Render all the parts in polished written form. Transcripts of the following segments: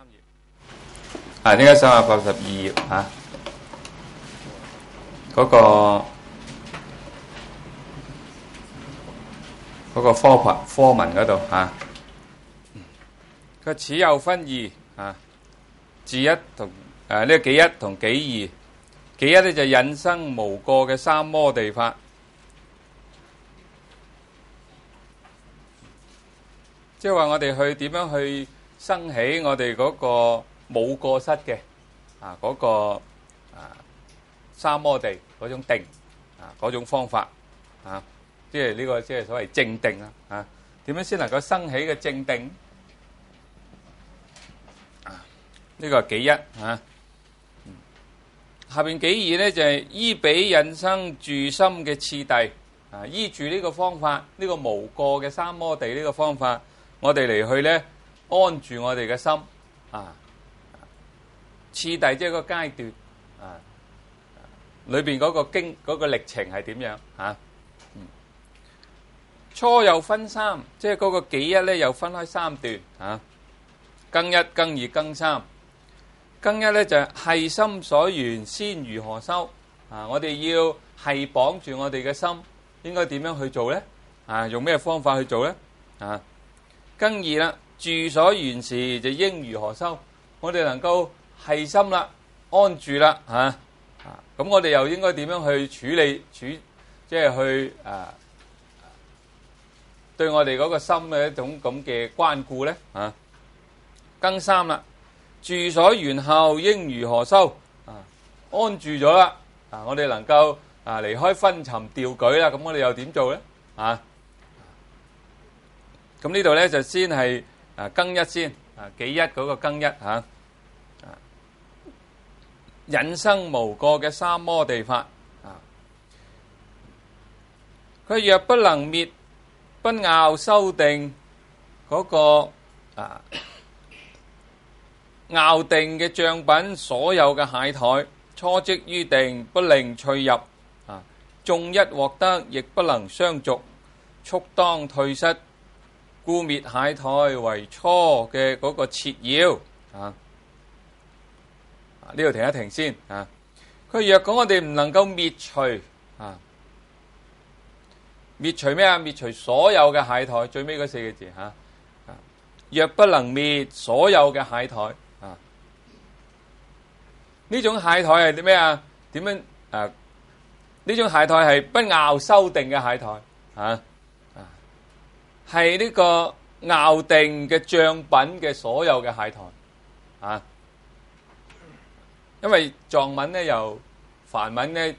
啊，呢個382頁啊，嗰個科文嗰度啊，佢此有分義啊，字一同呢個己一同己二，己一咧就引生無過嘅三摩地法，即係話我哋去點樣去生起我哋嗰個冇過失嘅啊嗰個三摩地嗰種定啊嗰種方法啊，即係呢個即係所謂正定啦啊，點樣先能夠生起嘅正定啊？呢個係己一啊，下邊己二咧就係依彼引生住心嘅次第啊，依住呢個方法，呢個無過嘅三摩地呢個方法，我哋嚟去咧安住我哋嘅心啊。次第即係個階段啊，裏邊嗰個歷程係點樣啊？初又分三，即係嗰個己一咧又分開三段啊。庚一、庚二、庚三。庚一咧就係心所緣先如何修啊？我哋要係綁住我哋嘅心，應該點樣去做咧？啊，用咩方法去做咧？啊，庚二啦，住所緣時就應如何修？我哋能夠係心啦，安住啦，咁我哋又應該點樣去處理即係去對我哋嗰個心嘅一種咁嘅關顧咧？庚三啦，住所緣後應如何修？安住咗啦，我哋能夠離開昏沉掉舉啦，咁我哋又點做咧？咁呢度咧就先係庚一先，己一嗰個庚一引生無過嘅三摩地法佢若不能滅不拗修定嗰個拗定嘅障品，所有嘅懈怠初即於定，不令趣入縱一獲得，亦不能相續，速當退失，故滅懈怠為初嘅嗰個切要呢度停一停先佢若講我哋唔能夠滅除滅除咩滅除所有嘅懈怠，最尾嗰四個字若不能滅所有嘅懈怠呢種懈怠係啲咩點樣呢種懈怠係不拗修定嘅懈怠係呢個拗定嘅障品嘅所有嘅懈怠因為藏文咧由梵文咧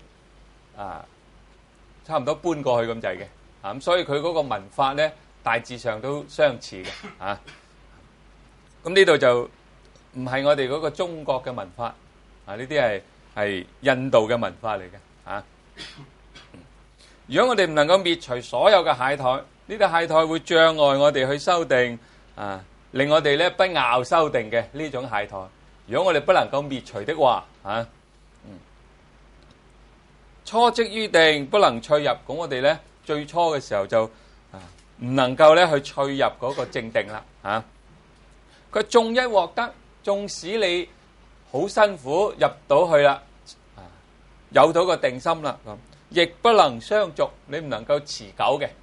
差唔多搬過去咁滯嘅咁所以佢嗰個文法咧大致上都相似嘅咁呢度就唔係我哋嗰個中國嘅文法呢啲係印度嘅文化嚟嘅如果我哋唔能夠滅除所有嘅懈怠，呢啲懈怠會障礙我哋去修定令我哋咧不拗修定嘅呢種懈怠。如果我哋不能夠滅除的話初即於定，不能趣入，咁我哋咧最初嘅時候就唔能夠咧去趣入嗰個正定啦佢縱一獲得，縱使你好辛苦入到去啦有到個定心啦亦不能相續，你唔能夠持久嘅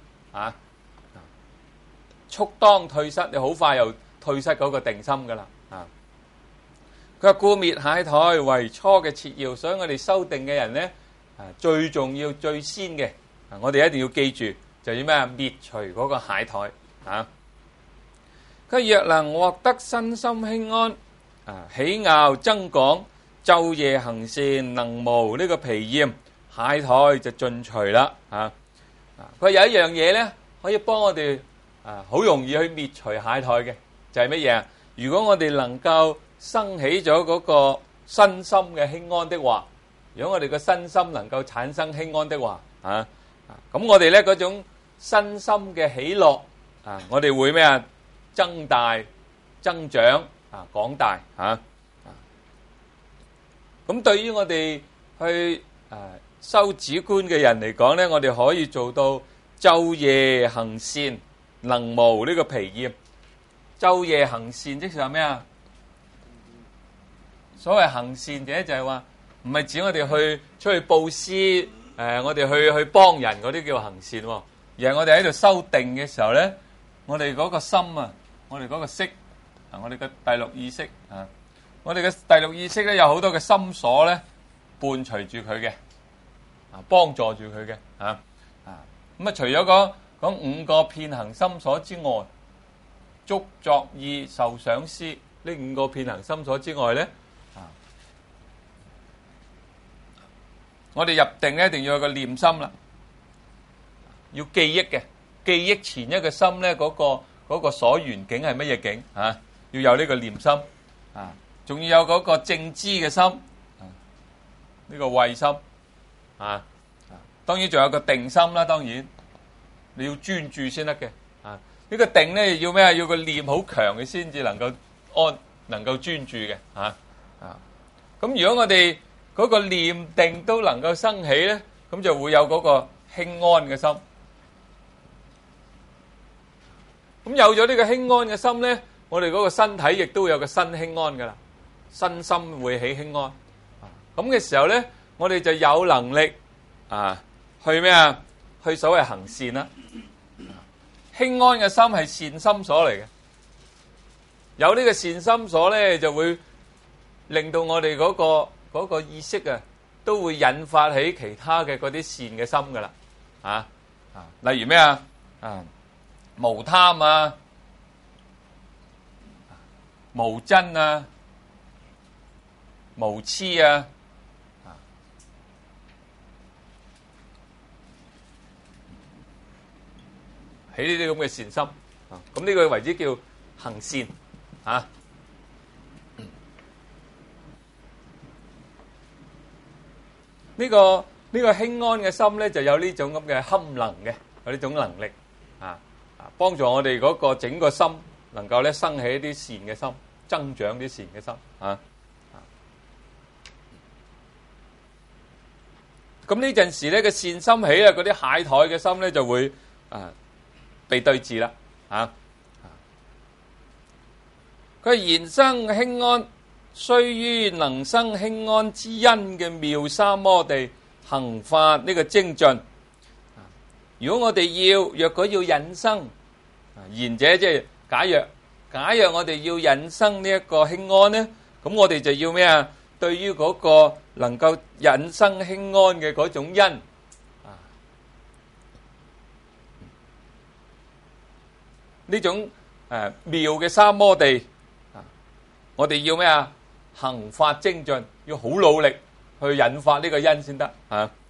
速當退失，你好快又退失嗰個定心噶啦佢話故滅懈怠為初嘅切要，所以我哋修定嘅人咧最重要最先嘅我哋一定要記住就要咩滅除嗰個懈怠佢若能獲得身心輕安喜樂增廣，晝夜行善，能無呢個疲厭，懈怠就盡除啦佢有一樣嘢咧可以幫我哋好容易去滅除懈怠嘅，就係乜嘢如果我哋能夠生起咗嗰個身心嘅輕安的話，如果我哋個身心能夠產生輕安的話咁我哋咧嗰種身心嘅喜樂我哋會咩增大增長廣大咁對於我哋去修止觀嘅人嚟講咧，我哋可以做到晝夜行善，能無呢個疲厭。晝夜行善即係咩所謂行善者就係話，唔係指我哋出去布施，我哋去幫人嗰啲叫行善，而係我哋喺度修定嘅時候咧，我哋嗰個心啊，我哋嗰個識啊，我哋嘅第六意識啊，我哋嘅第六意識咧有好多嘅心所咧伴隨住佢嘅，啊幫助住佢嘅，咁啊除咗嗰五個遍行心所之外，觸作意受想思呢五個遍行心所之外咧，我哋入定咧一定要有個念心啦，要記憶嘅，記憶前一個心咧嗰個所緣境係乜嘢境啊？要有呢個念心啊，仲要有嗰個正知嘅心，呢個慧心啊，當然仲有個定心啦，當然你要專注先得嘅啊。呢個定咧要咩啊？要個念好強嘅先至能夠能夠專注嘅啊。咁如果我哋嗰個念定都能夠生起咧，咁就會有嗰個輕安嘅心。咁有咗呢個輕安嘅心咧，我哋嗰個身體亦都會有個身輕安噶啦，身心會起輕安。咁嘅時候咧，我哋就有能力去咩啊？去所謂行善啦。輕安嘅心係善心所嚟嘅，有呢個善心所咧，就會令到我哋嗰個意識啊，都會引發起其他嘅嗰啲善嘅心噶啦，例如咩啊？無貪啊，無瞋啊，無痴啊，起呢啲咁嘅善心，咁呢個為之叫行善啊。呢個輕安嘅心咧，就有呢種咁嘅堪能嘅，有呢種能力幫助我哋嗰個整個心能夠咧生起一啲善嘅心，增長啲善嘅心咁呢陣時咧，個善心起啊，嗰啲懈怠嘅心咧就會被對治啦佢言生輕安，須於能生輕安之因嘅妙三摩地行法呢個精進。如果我哋若果要引生言者，即係假若我哋要引生呢一個輕安呢，咁我哋就要咩啊？對於嗰個能夠引生輕安嘅嗰種因呢種妙嘅三摩地我哋要咩啊？行法精進，要好努力去引發呢個因先得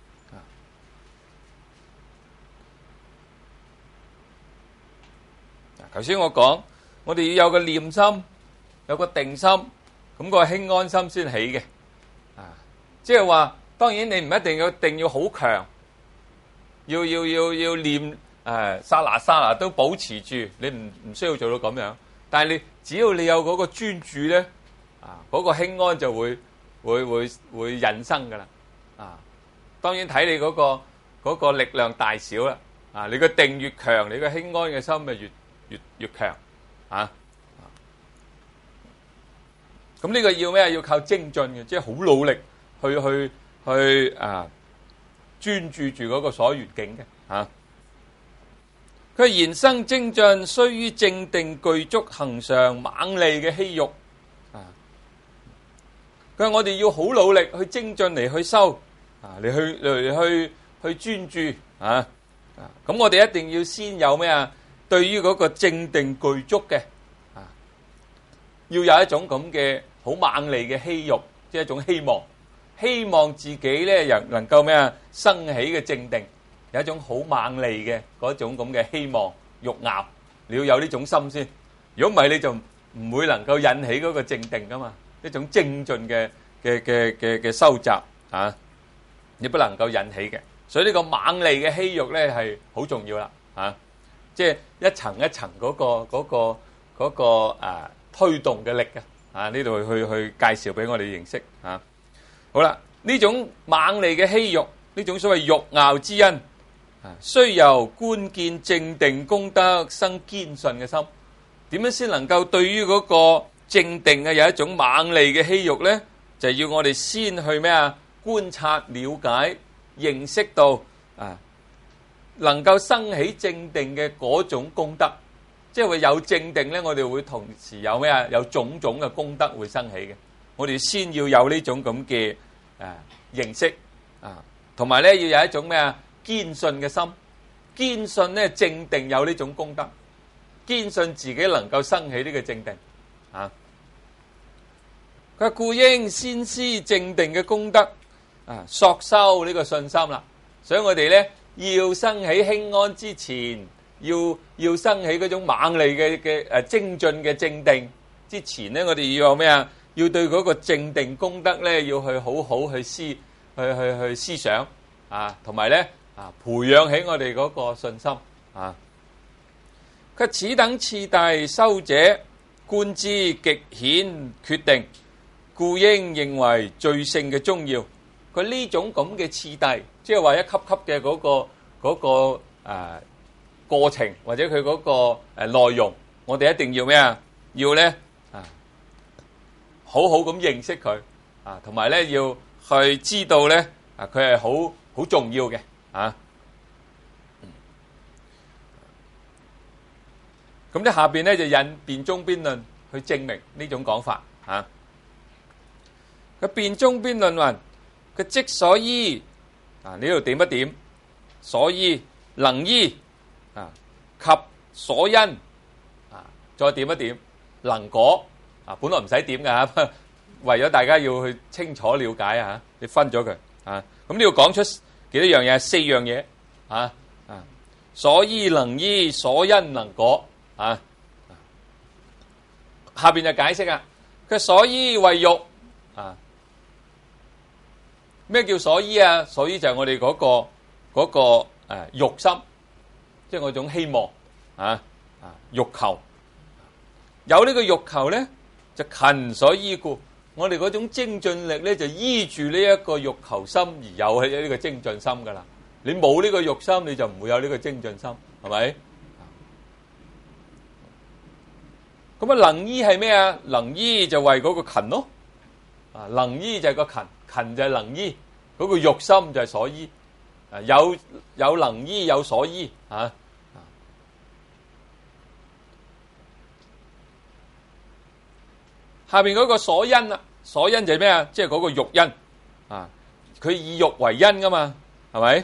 頭先我講，我哋要有個念心，有個定心，咁個輕安心先起嘅。即係話，當然你唔一定要好強，要念剎那剎那都保持住，你唔需要做到咁樣。但係你只要你有嗰個專注咧，嗰個輕安就會引生噶啦。當然睇你嗰個力量大小啦。你個定越強，你個輕安嘅心咪越強咁呢個要咩？要靠精進嘅，即係好努力去專注住嗰個所緣境嘅佢言生精進，須於正定具足恒常猛利嘅希欲佢話我哋要好努力去精進嚟去修嚟去專注咁我哋一定要先有咩啊？對於嗰個正定具足嘅要有一種咁嘅好猛利嘅希欲，即係一種希望自己咧又能夠咩啊？生起嘅正定，有一種好猛利嘅嗰種咁嘅希望欲拗，你要有呢種心先。如果唔係，你就唔會能夠引起嗰個正定噶嘛。一種精進嘅收集你不能夠引起嘅。所以呢個猛利嘅希欲咧係好重要啦即係一層一層嗰個推動嘅力呢度去介紹俾我哋認識好啦，呢種猛利嘅希欲，呢種所謂欲拗之因須由觀見正定功德生堅信嘅心。點樣先能夠對於嗰個正定有一種猛利嘅希欲咧？ 就係要我哋先去咩啊？觀察、了解、認識到啊，能夠生起正定嘅嗰種功德，即係會有正定咧，我哋會同時有咩啊？有種種嘅功德會生起嘅。我哋先要有呢種咁嘅認識啊，同埋咧要有一種咩啊？堅信嘅心，堅信咧正定有呢種功德，堅信自己能夠生起呢個正定啊。佢話故應先施正定嘅功德啊，索修呢個信心啦。所以我哋咧要生起輕安之前，要生起嗰種猛利嘅精進嘅正定之前咧，我哋要有咩啊？要對嗰個正定功德咧，要去好好去思想啊，同埋咧培養起我哋嗰個信心啊。佢此等次第修者，觀之極顯決定，故應認為最勝嘅宗要。佢呢種咁嘅次第，即係話一級級嘅嗰個過程，或者佢嗰個內容，我哋一定要咩啊？要咧好好咁認識佢啊，同埋咧要去知道咧佢係好重要嘅啊。咁咧下邊咧就引辯中邊論去證明呢種講法啊。佢辯中邊論云：佢即所依啊，呢度點一點所依能依啊，及所因啊，再點一點能果啊，本來唔使點㗎嚇，為咗大家要去清楚了解啊，你分咗佢啊。咁呢度講出幾多樣嘢？4樣嘢啊啊，所依能依，所因能果啊。下邊就解釋啊，佢所依為欲啊。咩叫所依啊？所依就係我哋嗰個欲心，即係我種希望欲求。有呢個欲求咧，就勤所依故。我哋嗰種精進力咧，就依住呢一個欲求心而有呢個精進心噶啦。你冇呢個欲心，你就唔會有呢個精進心，係咪？咁啊，能依係咩啊？能依就為嗰個勤咯。啊，能依就係個勤，勤就係能依，嗰個欲心就係所依。啊，有能依，有所依啊。下邊嗰個所因啊，所因就係咩啊？即係嗰個欲因啊，佢以欲為因噶嘛，係咪？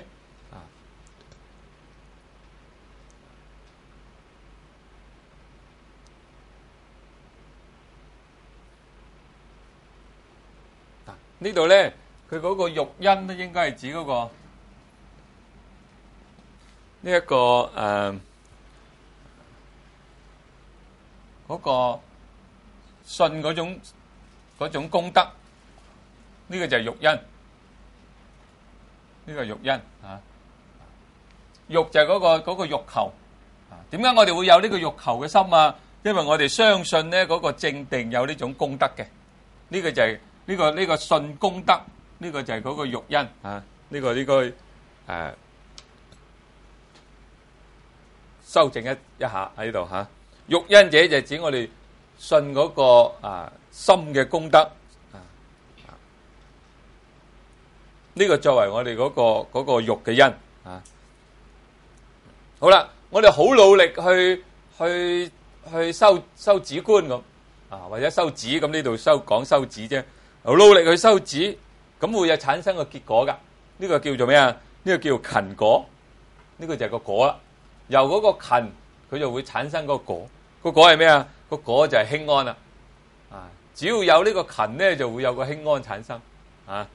呢度咧，佢嗰個欲因咧，應該係指嗰個呢一個嗰個信嗰種功德，呢個就係欲因，呢個欲因啊。欲就係嗰個欲求啊。點解我哋會有呢個欲求嘅心啊？因為我哋相信咧嗰個正定有呢種功德嘅，呢個就係。呢個信功德，呢個就係嗰個欲因啊！呢個應該修正一下喺度嚇。欲因者就指我哋信嗰個心嘅功德啊。呢個作為我哋嗰個欲嘅因啊。好啦，我哋好努力去修止觀咁啊，或者修止咁，呢度講修止啫。好努力去修止，咁會有產生個結果噶。呢個叫做咩啊？呢個叫做勤果，呢個就係個果啦。由嗰個勤，佢就會產生個果。個果係咩啊？個果就係輕安啦。啊，只要有呢個勤咧，就會有個輕安產生。啊，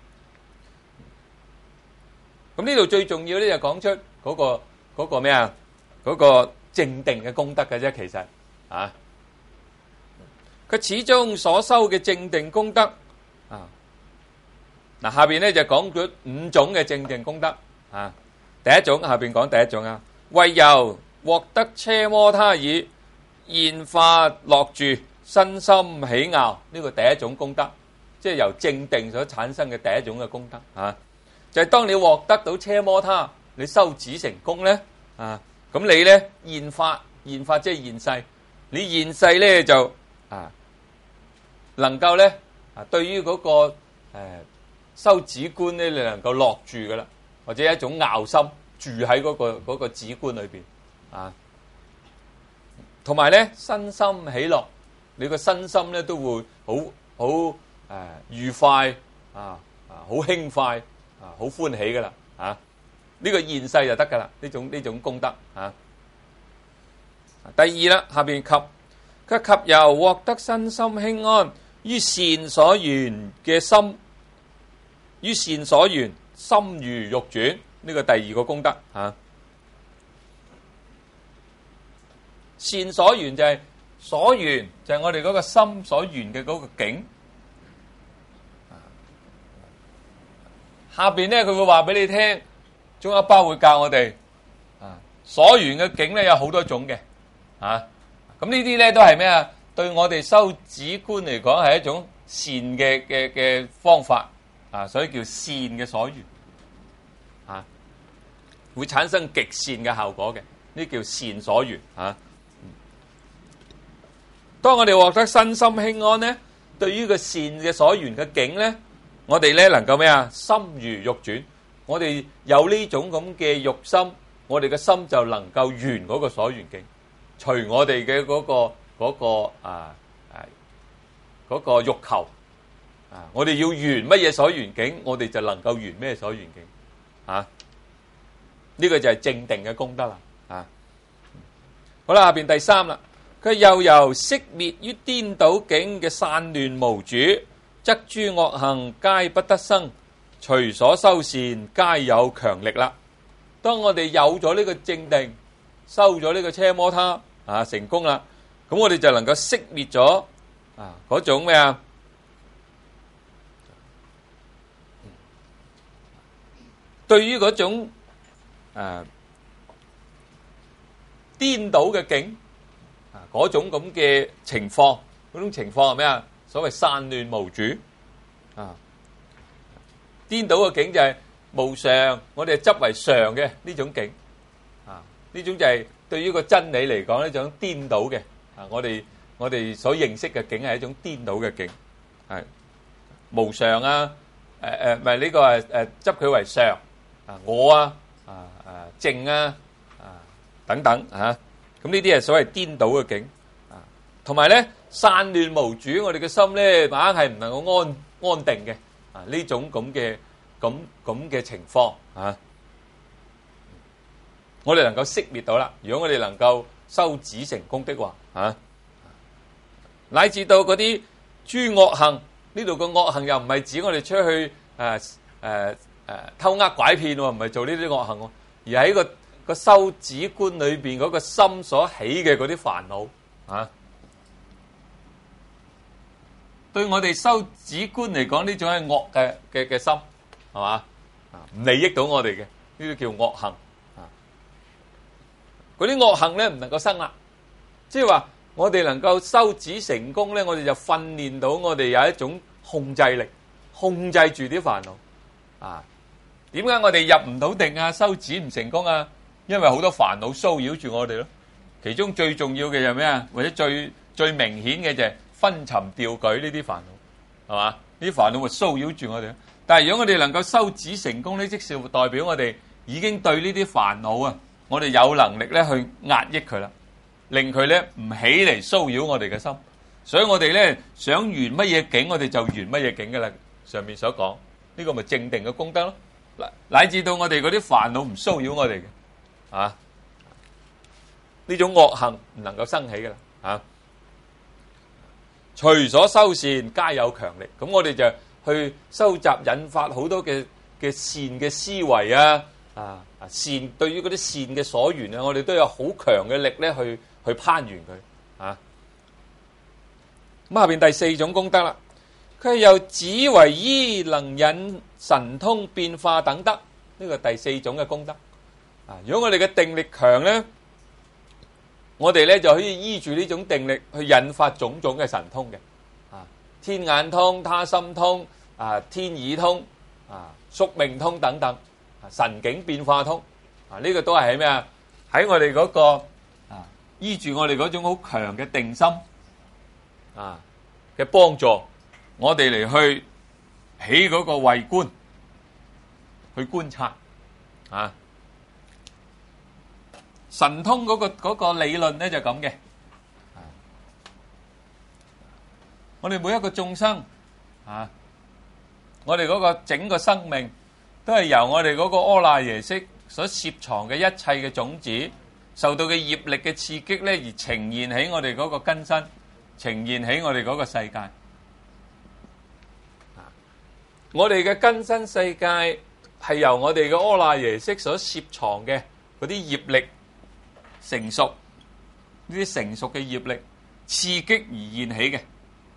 咁呢度最重要咧就講出嗰個咩啊？嗰個正定嘅功德嘅啫，其實啊。佢始終所修嘅正定功德啊，嗱下邊咧就講咗5種嘅正定功德啊。第一種下邊講第一種啊，為由獲得奢摩他已，現法樂住，身心喜樂，呢個第一種功德，即係由正定所產生嘅第一種嘅功德啊。就係當你獲得到奢摩他，你修止成功咧啊，咁你咧現法即係現世，你現世咧就能夠咧對於嗰個修止觀咧，你能夠落住噶啦，或者一種拗心住喺嗰個止觀裏邊啊。同埋咧，身心喜樂，你個身心咧都會好愉快好輕快好歡喜噶啦啊！呢個現世就得噶啦，呢種功德啊。第二啦，下邊及由獲得身心輕安，於善所緣嘅心，於善所緣心如欲轉，呢個第二個功德啊。善所緣就係所緣，就係我哋嗰個心所緣嘅嗰個境。下邊咧佢會話俾你聽，中一包會教我哋所緣嘅境咧有好多種嘅咁呢啲咧都係咩啊？對我哋修止觀嚟講係一種善嘅方法所以叫善嘅所緣會產生極善嘅效果嘅，呢叫善所緣當我哋獲得身心輕安咧，對於個善嘅所緣嘅境咧，我哋咧能夠咩啊？心如欲轉，我哋有呢種咁嘅欲心，我哋嘅心就能夠緣嗰個所緣境，隨我哋嘅嗰個欲求我哋要緣乜嘢所緣境，我哋就能夠緣咩所緣境呢個就係正定嘅功德啦好啦，下邊第三啦。佢又由息滅於顛倒境嘅散亂無主，則諸惡行皆不得生，隨所修善皆有強力啦。當我哋有咗呢個正定，修咗呢個奢摩他成功啦，咁我哋就能夠息滅咗嗰種咩啊？對於嗰種顛倒嘅境。嗰種咁嘅情況，嗰種情況係咩啊？所謂散亂無主顛倒嘅境就係無常，我哋執為常嘅呢種境呢種就係對於個真理嚟講呢種顛倒嘅我哋所認識嘅境係一種顛倒嘅境，係無常唔係呢個執佢為常我正等等咁呢啲係所謂顛倒嘅境同埋咧散亂無主，我哋嘅心咧硬係唔能夠安定嘅呢種咁嘅情況我哋能夠熄滅到啦。如果我哋能夠修止成功的話乃至到嗰啲諸惡行，呢度嘅惡行又唔係指我哋出去偷呃拐騙唔係做呢啲惡行而喺個修止觀裏邊嗰個心所起嘅嗰啲煩惱對我哋修止觀嚟講，呢種係惡嘅心，係嘛？唔利益到我哋嘅，呢啲叫惡行嗰啲惡行咧唔能夠生啦，即係話我哋能夠修止成功咧，我哋就訓練到我哋有一種控制力，控制住啲煩惱點解我哋入唔到定修止唔成功因為好多煩惱騷擾住我哋咯，其中最重要嘅就係咩或者最明顯嘅就係昏沉掉舉呢啲煩惱，係嘛？呢啲煩惱會騷擾住我哋。但係如果我哋能夠修止成功呢，即是代表我哋已經對呢啲煩惱我哋有能力咧去壓抑佢啦，令佢咧唔起嚟騷擾我哋嘅心。所以我哋咧想緣乜嘢境，我哋就緣乜嘢境噶啦。上面所講呢個咪正定嘅功德咯，乃至到我哋嗰啲煩惱唔騷擾我哋嘅。呢種惡行唔能夠生起噶啦隨所修善皆有強力，咁我哋就去收集引發好多嘅善嘅思維善對於嗰啲善嘅所緣我哋都有好強嘅力咧去攀緣佢咁下邊第四種功德啦，佢又止為依能引神通變化等德，呢個第四種嘅功德如果我哋嘅定力強咧，我哋咧就可以依住呢種定力去引發種種嘅神通嘅天眼通、他心通天耳通宿命通等等神境變化通呢個都係喺咩喺我哋嗰個依住我哋嗰種好強嘅定心嘅幫助我哋嚟去起嗰個慧觀，去觀察啊。神通嗰個理論咧就咁嘅。我哋每一個眾生啊，我哋嗰個整個生命都係由我哋嗰個阿賴耶識所攝藏嘅一切嘅種子，受到嘅業力嘅刺激咧，而呈現喺我哋嗰個根身，呈現喺我哋嗰個世界。我哋嘅根身世界係由我哋嘅阿賴耶識所攝藏嘅嗰啲業力成熟，呢啲成熟嘅業力刺激而現起嘅。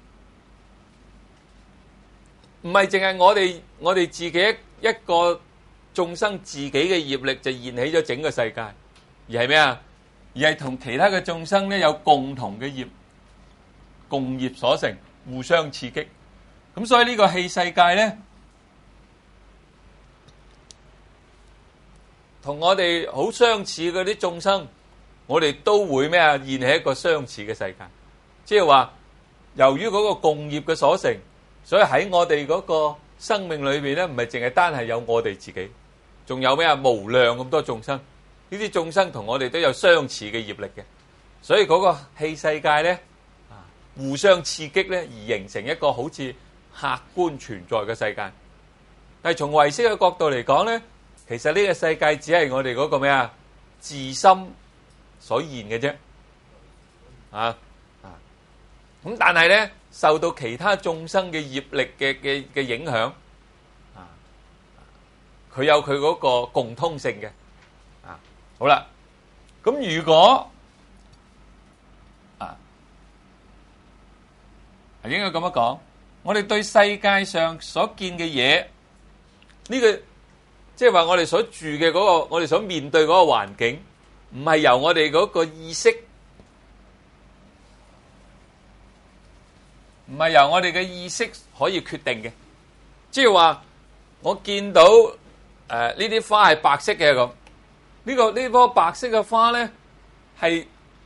唔係淨係我哋自己一個眾生自己嘅業力就現起咗整個世界，而係咩啊？而係同其他嘅眾生咧有共同嘅業，共業所成，互相刺激。咁所以呢個器世界咧，同我哋好相似嗰啲眾生，我哋都會咩啊？現起一個相似嘅世界，即係話由於嗰個共業嘅所成。所以喺我哋嗰個生命裏邊咧，唔係淨係單係有我哋自己，仲有咩啊？無量咁多眾生，呢啲眾生同我哋都有相似嘅業力嘅，所以嗰個器世界咧，互相刺激咧，而形成一個好似客觀存在嘅世界。但係從唯識嘅角度嚟講咧，其實呢個世界只係我哋嗰個咩啊？自心所現嘅啫，咁但係咧，受到其他眾生嘅業力嘅影響，佢有佢嗰個共通性嘅，好啦，咁如果應該咁樣講，我哋對世界上所見嘅嘢，呢個即係話我哋所住嘅嗰個，我哋所面對嗰個環境，唔係由我哋嗰個意識。唔係由我哋嘅意識可以決定嘅，即係話我見到呢啲花係白色嘅咁，呢棵白色嘅花咧係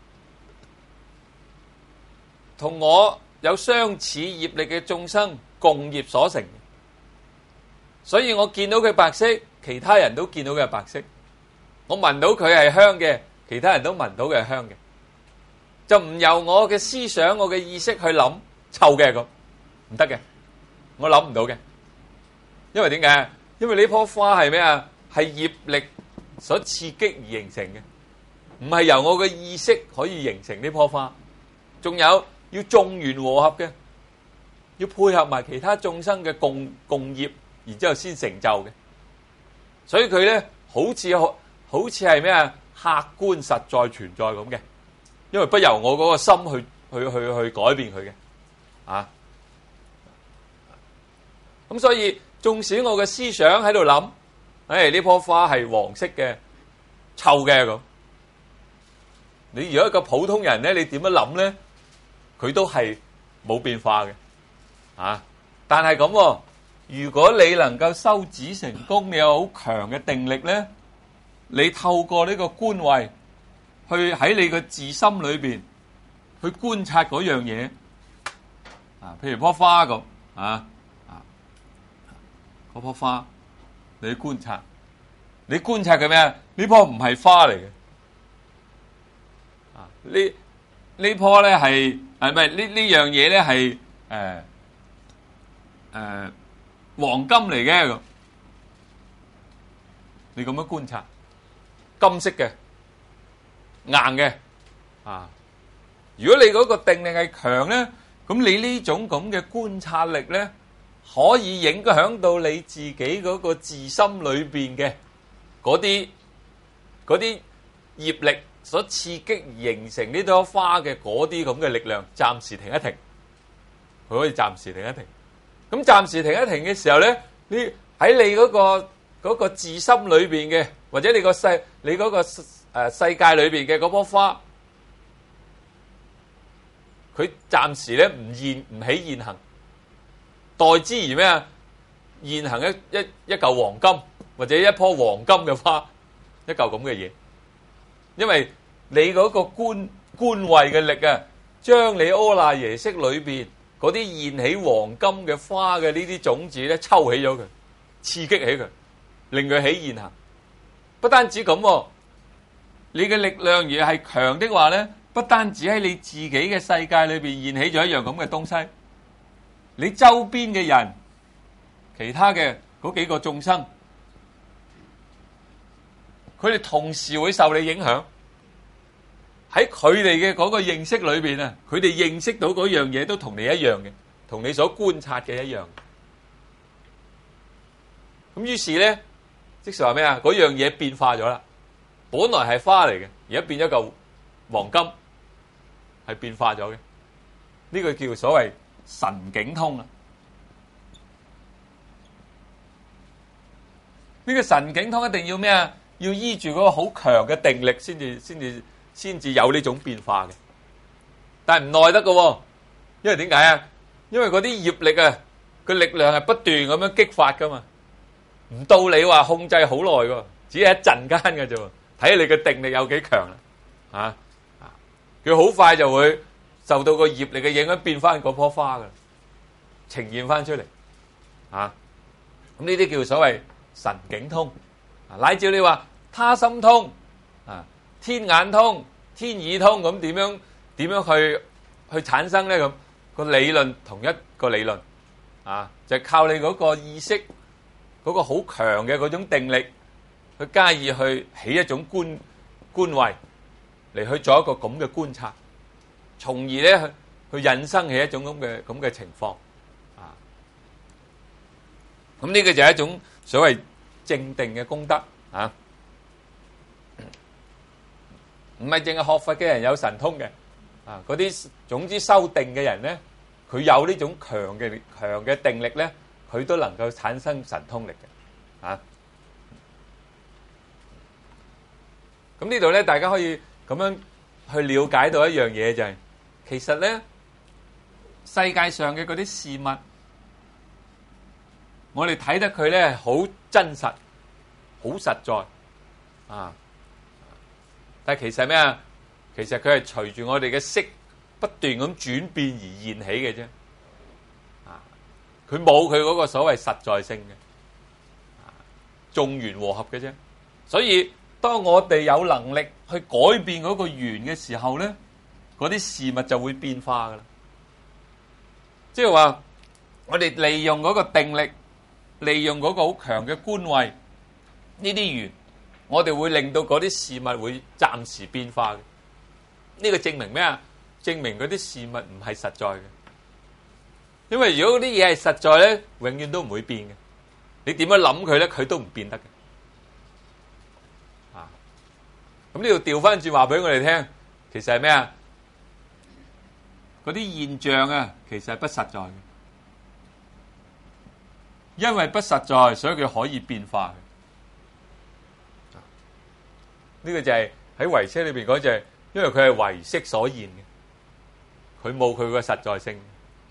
同我有相似業力嘅眾生共業所成，所以我見到佢白色，其他人都見到佢係白色。我聞到佢係香嘅，其他人都聞到佢係香嘅，就唔由我嘅思想、我嘅意識去諗。臭嘅咁唔得嘅，我諗唔到嘅，因為點解？因為呢棵花係咩啊？係業力所刺激而形成嘅，唔係由我嘅意識可以形成呢棵花。仲有要眾緣和合嘅，要配合埋其他眾生嘅共業，然之後先成就嘅。所以佢咧好似係咩啊？客觀實在存在咁嘅，因為不由我嗰個心去改變佢嘅。咁所以縱使我嘅思想喺度諗，呢棵花係黃色嘅、臭嘅咁。你如果一個普通人咧，你點樣諗咧？佢都係冇變化嘅。但係咁，如果你能夠修止成功，你有好強嘅定力咧，你透過呢個觀慧，去喺你嘅自心裏邊去觀察嗰樣嘢。譬如棵花咁，嗰棵花，你觀察佢咩啊？呢棵唔係花嚟嘅，呢棵咧係唔係呢樣嘢咧係黃金嚟嘅咁，你咁樣觀察，金色嘅，硬嘅，如果你嗰個定力係強咧。咁你呢種咁嘅觀察力咧，可以影響到你自己嗰個自心裏邊嘅嗰啲業力所刺激而形成呢朵花嘅嗰啲咁嘅力量，暫時停一停，佢可以暫時停一停。咁暫時停一停嘅時候咧，你喺你嗰個自心裏邊嘅，或者你嗰個世界裏邊嘅嗰棵花。佢暫時咧唔起現行，代之而咩啊？現行一嚿黃金，或者一棵黃金嘅花，一嚿咁嘅嘢。因為你嗰個觀慧嘅力啊，將你阿賴耶識裏邊嗰啲現起黃金嘅花嘅呢啲種子咧，抽起咗佢，刺激起佢，令佢起現行。不單止咁，你嘅力量而係強的話咧，不單止喺你自己嘅世界裏邊現起咗一樣咁嘅東西，你周邊嘅人，其他嘅嗰幾個眾生，佢哋同時會受你影響。喺佢哋嘅嗰個認識裏邊啊，佢哋認識到嗰樣嘢都同你一樣嘅，同你所觀察嘅一樣。咁於是咧，即是話咩啊？嗰樣嘢變化咗啦，本來係花嚟嘅，而家變咗嚿黃金，係變化咗嘅。呢個叫所謂神境通啦。呢個神境通一定要咩啊？要依住嗰個好強嘅定力先至有呢種變化嘅，但係唔耐得嘅，因為點解啊？因為嗰啲業力啊，個力量係不斷咁樣激發噶嘛，唔到你話控制好耐噶，只係一陣間嘅啫，睇下你嘅定力有幾強啦，佢好快就會受到個業力嘅影響，變翻嗰棵花噶，呈現翻出嚟，咁呢啲叫所謂神境通，乃至你話他心通，天眼通、天耳通，咁點樣去產生咧？咁個理論同一個理論，就係靠你嗰個意識嗰個好強嘅嗰種定力，去加以去起一種觀位嚟去做一個咁嘅觀察，從而咧去引生起一種咁嘅情況，咁呢個就係一種所謂正定嘅功德，唔係淨係學佛嘅人有神通嘅，嗰啲總之修定嘅人咧，佢有呢種強嘅定力咧，佢都能夠產生神通力嘅，咁呢度咧，大家可以咁樣去了解到一樣嘢，就係其實咧，世界上嘅嗰啲事物，我哋睇得佢咧好真實、好實在，但係其實咩啊？其實佢係隨住我哋嘅識不斷咁轉變而現起嘅啫。佢冇佢嗰個所謂實在性嘅，眾緣和合嘅啫。所以當我哋有能力去改變嗰個緣嘅時候咧，嗰啲事物就會變化噶啦。即係話我哋利用嗰個定力，利用嗰個好強嘅觀位，呢啲緣。我哋會令到嗰啲事物會暫時變化嘅，呢個證明咩啊？證明嗰啲事物唔係實在嘅。因為如果嗰啲嘢係實在咧，永遠都唔會變嘅。你點樣諗佢咧，佢都唔變得嘅。咁呢度調翻轉話俾我哋聽，其實係咩啊？嗰啲現象啊，其實係不實在嘅，因為不實在，所以佢可以變化嘅。呢個就係喺唯識裏邊講，就係因為佢係唯識所現嘅，佢冇佢個實在性。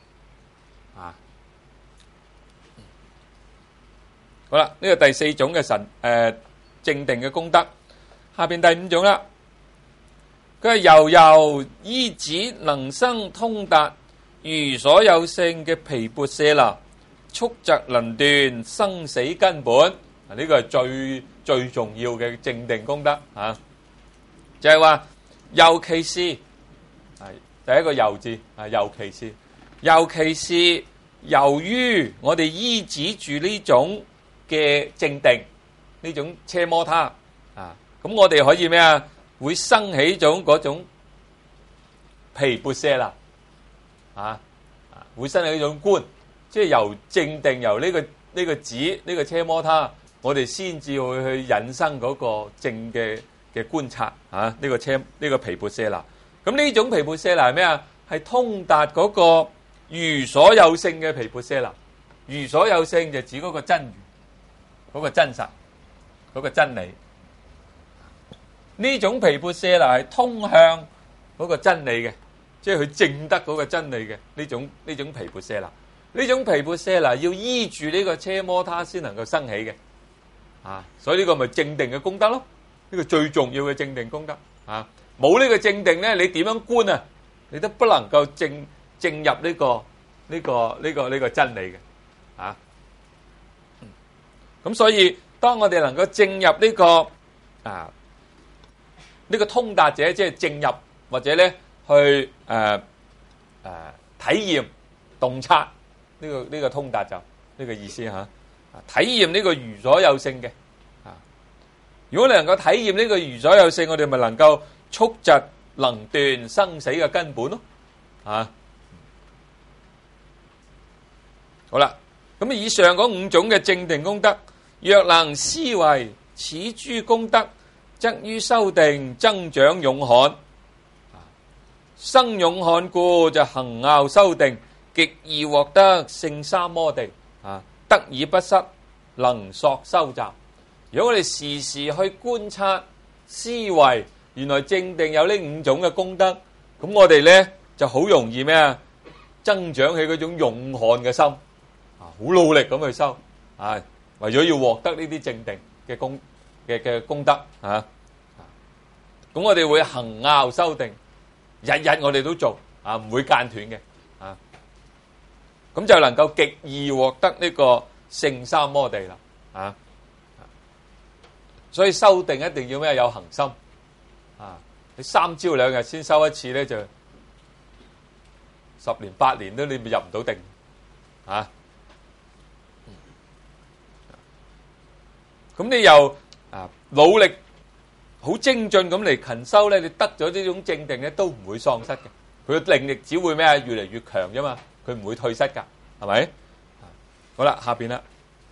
好啦，呢個第四種嘅正定嘅功德，下邊第五種啦。佢係悠悠依止能生通達如所有性嘅毗缽舍那，速疾能斷生死根本。呢個係最重要嘅正定功德，就係話，尤其是第一個由字，尤其是由於我哋依止住呢種嘅正定，呢種奢摩他，咁我哋可以咩啊？會生起嗰種毗缽舍那，會生起一種觀，即係由正定，由呢個止，呢個奢摩他。我哋先至會去引生嗰個正嘅觀察，呢個毗缽舍那。咁呢種毗缽舍那係咩啊？係通達嗰個如所有性嘅毗缽舍那。如所有性就指嗰個真如，嗰個真實，嗰個真理。呢種毗缽舍那係通向嗰個真理嘅，即係佢證得嗰個真理嘅呢種毗缽舍那。呢種毗缽舍那要依住呢個奢摩他先能夠生起嘅。所以呢個咪正定嘅功德咯，呢個最重要嘅正定功德。冇呢個正定咧，你點樣觀啊？你都不能夠正入呢呢個真理嘅啊。咁所以當我哋能夠證入呢個呢個通達者，即係證入或者咧去體驗洞察呢個通達就呢個意思嚇。體驗呢個如所有性嘅啊。如果你能夠體驗呢個如所有性，我哋咪能夠速疾能斷生死嘅根本咯啊。好啦，咁以上嗰五種嘅正定功德，若能思維此諸功德，則於修定增長勇悍。生勇悍故，就恆拗修定，極易獲得勝三摩地啊！得以不失，能索修習。如果我哋時時去觀察思維，原來正定有呢五種嘅功德，咁我哋咧就好容易咩啊？增長起嗰種勇悍嘅心。好努力咁去修，為咗要獲得呢啲正定嘅功德啊！咁我哋會恆拗修定，日日我哋都做唔會間斷嘅啊！咁就能夠極易獲得呢個勝三摩地啦啊！所以修定一定要咩？有恆心啊！你3朝2日先修一次咧，就10年8年都你入唔到定啊！咁你又努力好精進咁嚟勤修咧，你得咗呢種正定咧，都唔會喪失嘅。佢嘅定力只會咩？越嚟越強啫嘛，佢唔會退失噶，係咪？好啦，下邊啦，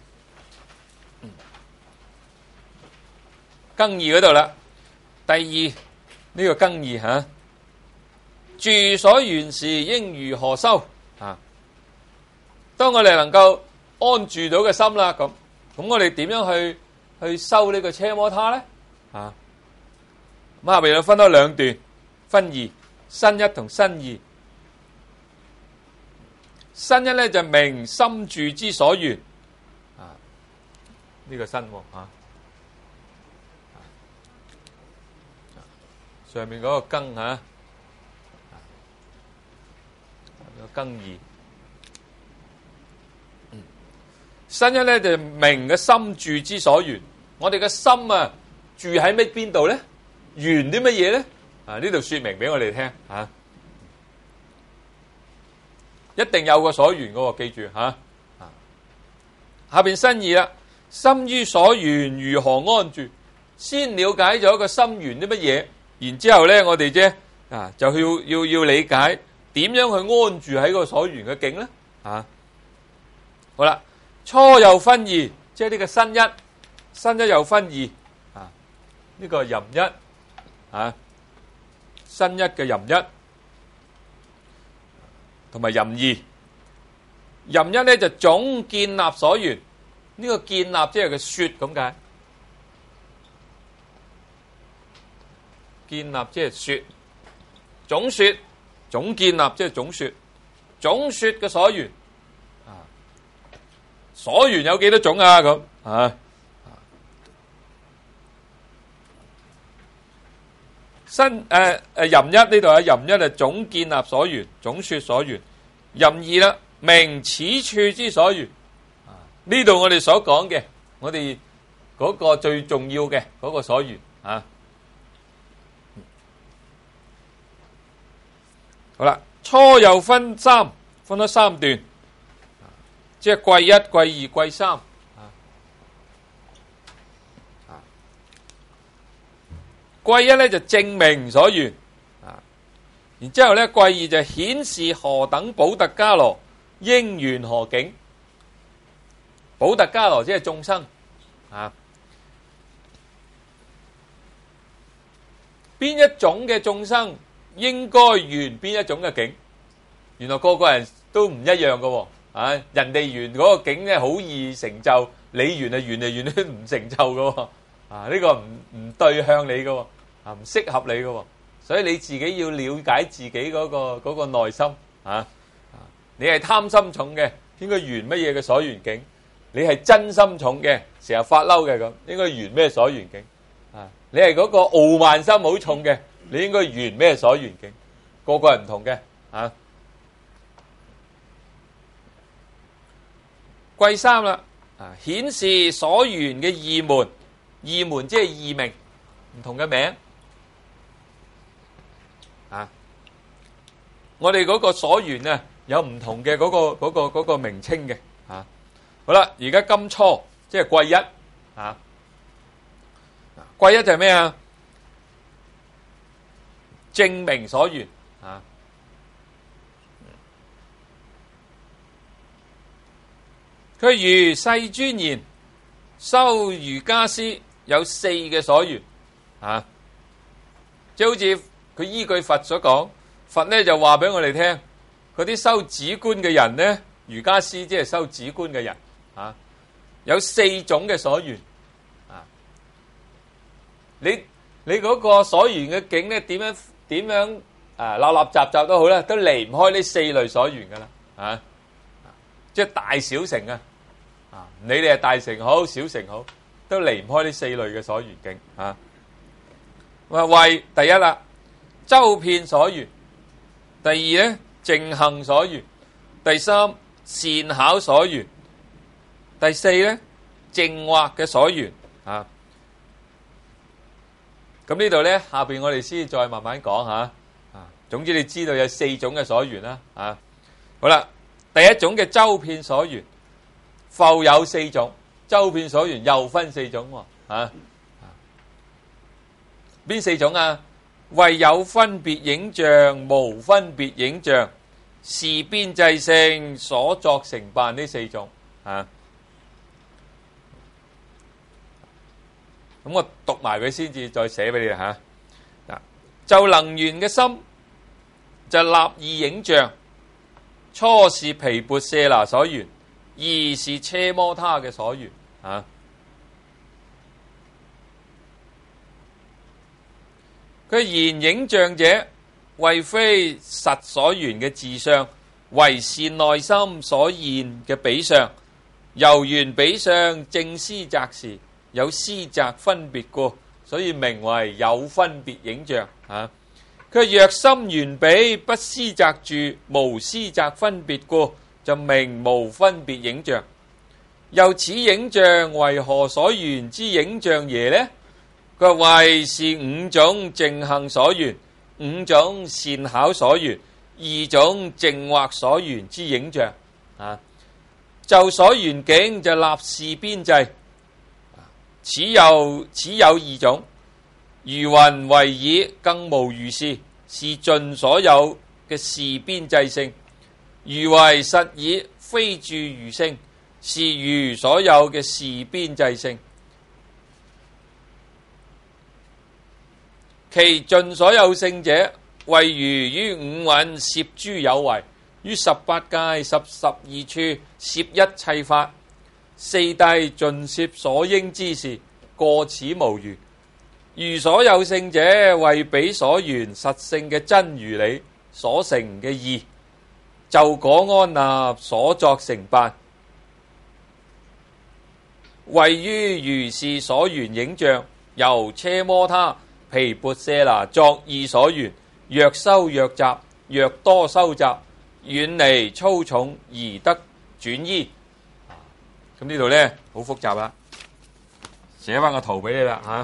庚二嗰度啦，第二呢個庚二吓，住所緣時應如何修啊？當我哋能夠安住到嘅心啦，咁我哋點樣去修呢個奢摩他咧？啊，咁下邊又分開兩段，分二，新一同新二。新一咧就明心住之所緣，呢個新喎上面嗰個庚吓，個庚二。新一咧就明嘅心住之所緣，我哋嘅心住喺邊度咧？緣啲乜嘢咧？呢度說明俾我哋聽吓，一定有個所緣嗰個，記住吓。下邊新二啦，心於所緣如何安住？先了解咗個心緣啲乜嘢，然之後咧我哋啫就要理解點樣去安住喺個所緣嘅境咧啊。好啦。初又分二，即係呢個新一又分二呢個壬一新一嘅壬一同埋壬二。壬一咧就總建立所緣，呢個建立即係個說咁解，建立即係說，總建立即係總說，總說嘅所緣。所緣有幾多種啊？咁壬一呢度壬一係總建立所緣，總說所緣。壬二啦，明此處之所緣。呢度我哋所講嘅，我哋嗰個最重要嘅嗰個所緣啊。好啦，初又分三，分咗三段。即係貴一、貴二、貴三貴一咧就證明所緣然之後咧貴二就顯示何等補特伽羅應緣何境。補特伽羅即係眾生邊一種嘅眾生應該緣邊一種嘅境。原來個個人都唔一樣㗎喎。人哋緣嗰個境咧好易成就，你緣嚟緣都唔成就㗎喎。呢個唔對向你㗎喎，唔適合你㗎喎。所以你自己要了解自己嗰個內心你係貪心重嘅，應該緣乜嘢嘅所緣境？你係真心重嘅，成日發嬲嘅咁，應該緣咩所緣境？你係嗰個傲慢心好重嘅，你應該緣咩所緣境？個個人唔同嘅貴三啦，顯示所緣嘅異門，異門即係異名，唔同嘅名。我哋嗰個所緣啊，有唔同嘅嗰個名稱嘅。好啦，而家金初即係貴一。貴一就係咩啊？正名所緣。佢如世尊言，修瑜伽師有4嘅所緣。即係好似佢依據佛所講，佛咧就話俾我哋聽，嗰啲修止觀嘅人咧，瑜伽師即係修止觀嘅人，有4種嘅所緣。你嗰個所緣嘅境咧，點樣立立雜雜都好啦，都離唔開呢4類所緣噶啦。即係大小乘啊，你哋係大乘好，小乘好，都離唔開呢4類嘅所緣境。為第一啦，周遍所緣；第二咧，淨行所緣；第三，善巧所緣；第四咧，淨惑嘅所緣。咁呢度咧，下邊我哋先再慢慢講吓。總之你知道有4種嘅所緣啦。好啦，第一種嘅周遍所緣，復有4種。周遍所緣又分4種喎。邊4種啊？為有分別影像、無分別影像、事邊際性所作成辦呢4種。咁我讀埋佢先至再寫俾你吓。就能緣嘅心就立意影像，初是毗缽舍那所緣，二是奢摩他嘅所緣。佢言影像者，為非實所緣嘅自相，為是內心所現嘅比相。由緣比相正思擇時，有思擇分別故，所以名為有分別影像。佢若心緣比，不思擇住，無思擇分別故，就名無分別影像。又此影像為何所緣之影像耶呢？佢為是5種淨行所緣，5種善巧所緣，2種淨惑所緣之影像。就所緣境就立事邊際，此有2種，如云為已，更無如是，是盡所有嘅事邊際性；如為實已，非住如性，是如所有嘅事邊際性。其盡所有性者，謂如於5蘊攝諸有為，於18界12處攝一切法，四諦盡攝所應之事，過此無餘。如所有性者，為彼所緣實性嘅真如理所成嘅義，就果安立所作成辦，位於如是所緣影像，由奢摩他、毗缽舍那作意所緣，若修若習，若多修習，遠離粗重而得轉依。咁呢度咧好複雜啦，寫翻個圖俾你啦吓。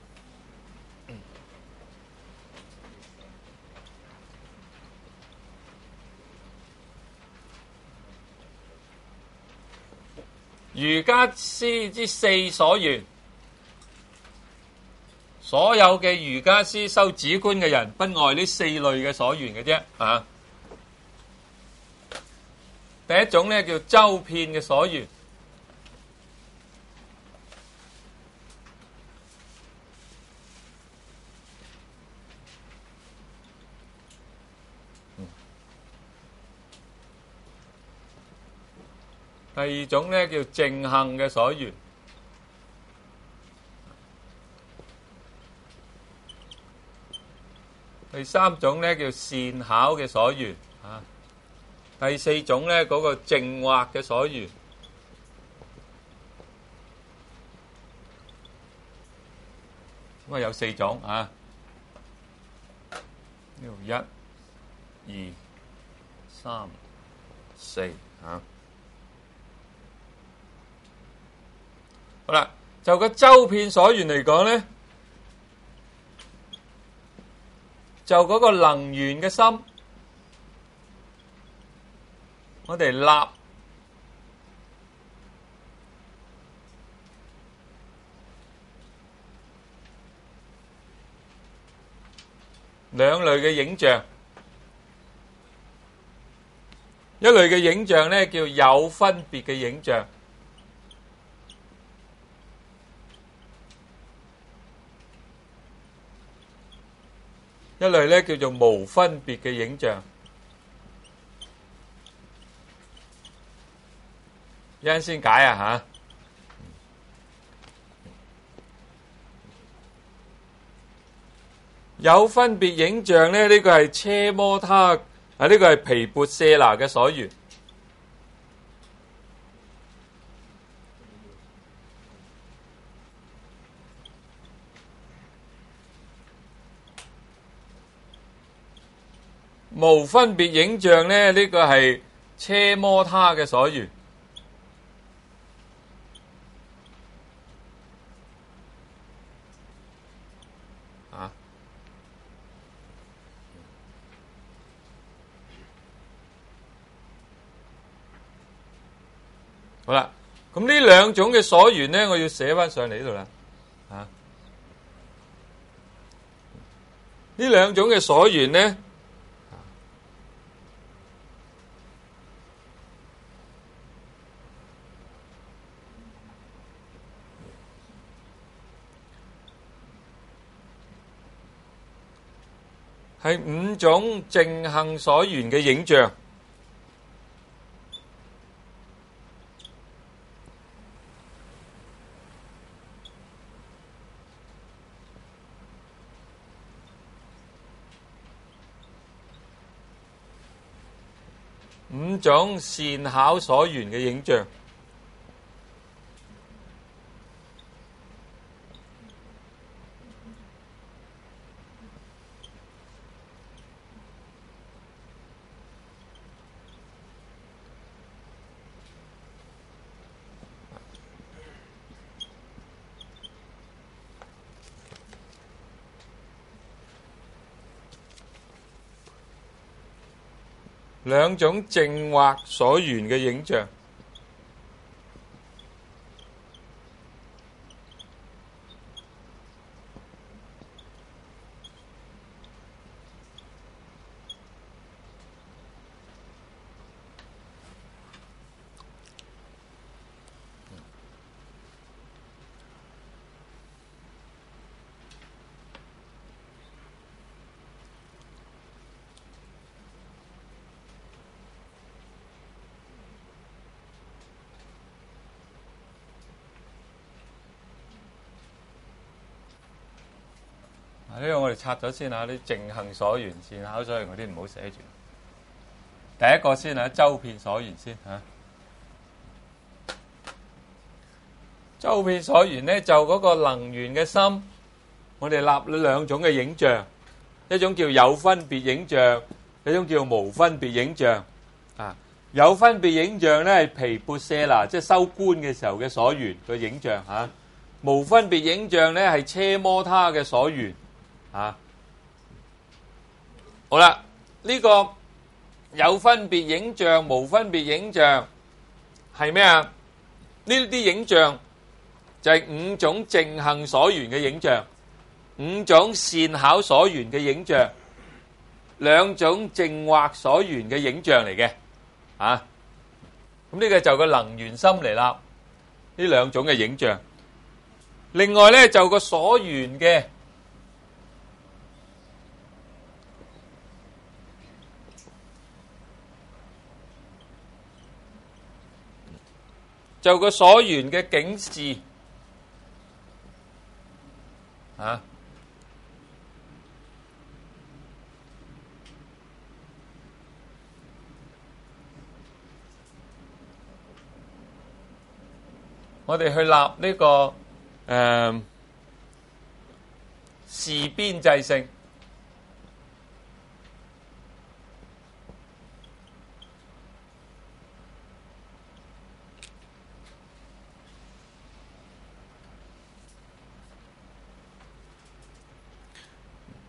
瑜伽師之4所緣，所有嘅瑜伽師修止觀嘅人，不外呢4類嘅所緣嘅啫。第一種咧叫周遍嘅所緣，第二種咧叫淨行嘅所緣，第三種咧叫善巧嘅所緣，第4種咧嗰個淨惑嘅所緣。咁啊有4種啊，呢度1、2、3、4 好啦，就個周遍所緣嚟講咧，就嗰個能緣嘅心，我哋立兩類嘅影像，一類嘅影像咧叫有分別嘅影像。一類咧叫做無分別嘅影像，一陣先解啊嚇。有分別影像咧，呢個係奢摩他啊，呢個係毗缽舍那嘅所緣。無分別影像咧，呢個係奢摩他嘅所緣。啊，好啦，咁呢兩種嘅所緣咧，我要寫翻上嚟呢度啦。啊，呢兩種嘅所緣咧，係五種淨行所緣嘅影像。五種善巧所緣嘅影像。兩種淨惑所緣嘅影像。呢個我哋拆咗先嚇，啲淨行所緣、善巧所緣嗰啲唔好寫住。第一個先嚇，周遍所緣先嚇。周遍所緣咧，就嗰個能緣嘅心，我哋立咗兩種嘅影像，一種叫有分別影像，一種叫無分別影像。啊，有分別影像咧係毗缽舍那，即係修觀嘅時候嘅所緣嘅影像嚇。無分別影像咧係奢摩他嘅所緣。啊，好啦，呢個有分別影像、無分別影像係咩啊？呢啲影像就係五種淨行所緣嘅影像，五種善巧所緣嘅影像，兩種淨惑所緣嘅影像嚟嘅。啊，咁呢個就個能緣心嚟啦，呢兩種嘅影像。另外咧就個所緣嘅。就個所緣嘅境事啊，我哋去立呢個事邊際性。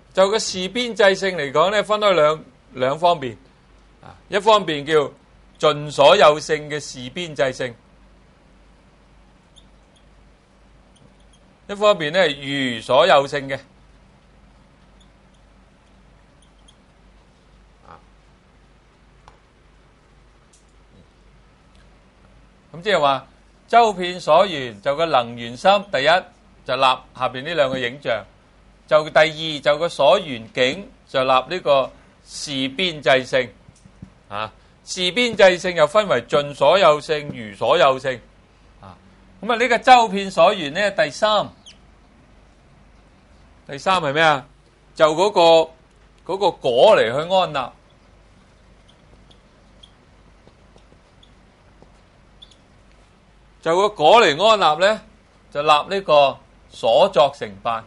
就個事邊際性嚟講咧，分開兩方面。一方面叫盡所有性嘅事邊際性，一方面咧係如所有性嘅。咁即係話周遍所緣就個能緣心，第一就立下邊呢兩個影像，就第二就個所緣境就立呢個事邊際性。事邊際性又分為盡所有性、如所有性。咁啊呢個周遍所緣咧，第三係咩啊？就嗰個果嚟去安立。就個果嚟安立咧，就立呢個所作成辦。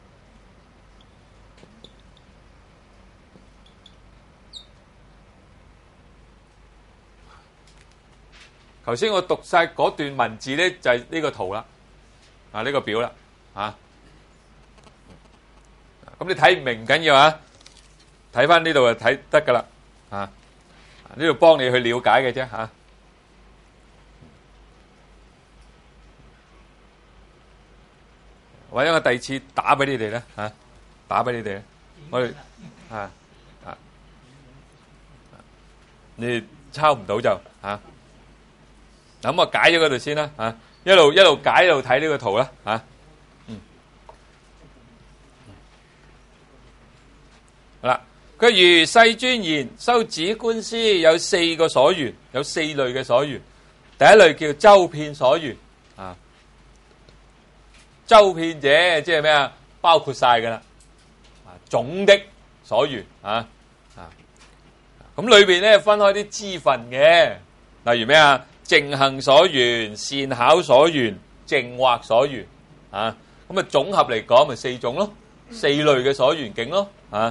頭先我讀晒嗰段文字咧，就係呢個圖啦，呢個表啦，咁你睇唔明唔緊要啊，睇翻呢度就睇得噶啦，呢度幫你去了解嘅啫吓。或者我第二次打俾你哋咧吓，打俾你哋咧，我哋你抄唔到就吓，咁我解咗嗰度先啦吓，一路解一路睇呢個圖啦吓，好啦，佢如世尊言，修止觀師有四個所緣，有四類嘅所緣。第一類叫周遍所緣周遍者即係咩啊？包括晒噶啦，總的所緣咁裏邊咧分開啲支分嘅，例如咩啊？淨行所緣、善巧所緣、淨惑所緣咁啊總合嚟講咪四種咯，四類嘅所緣境咯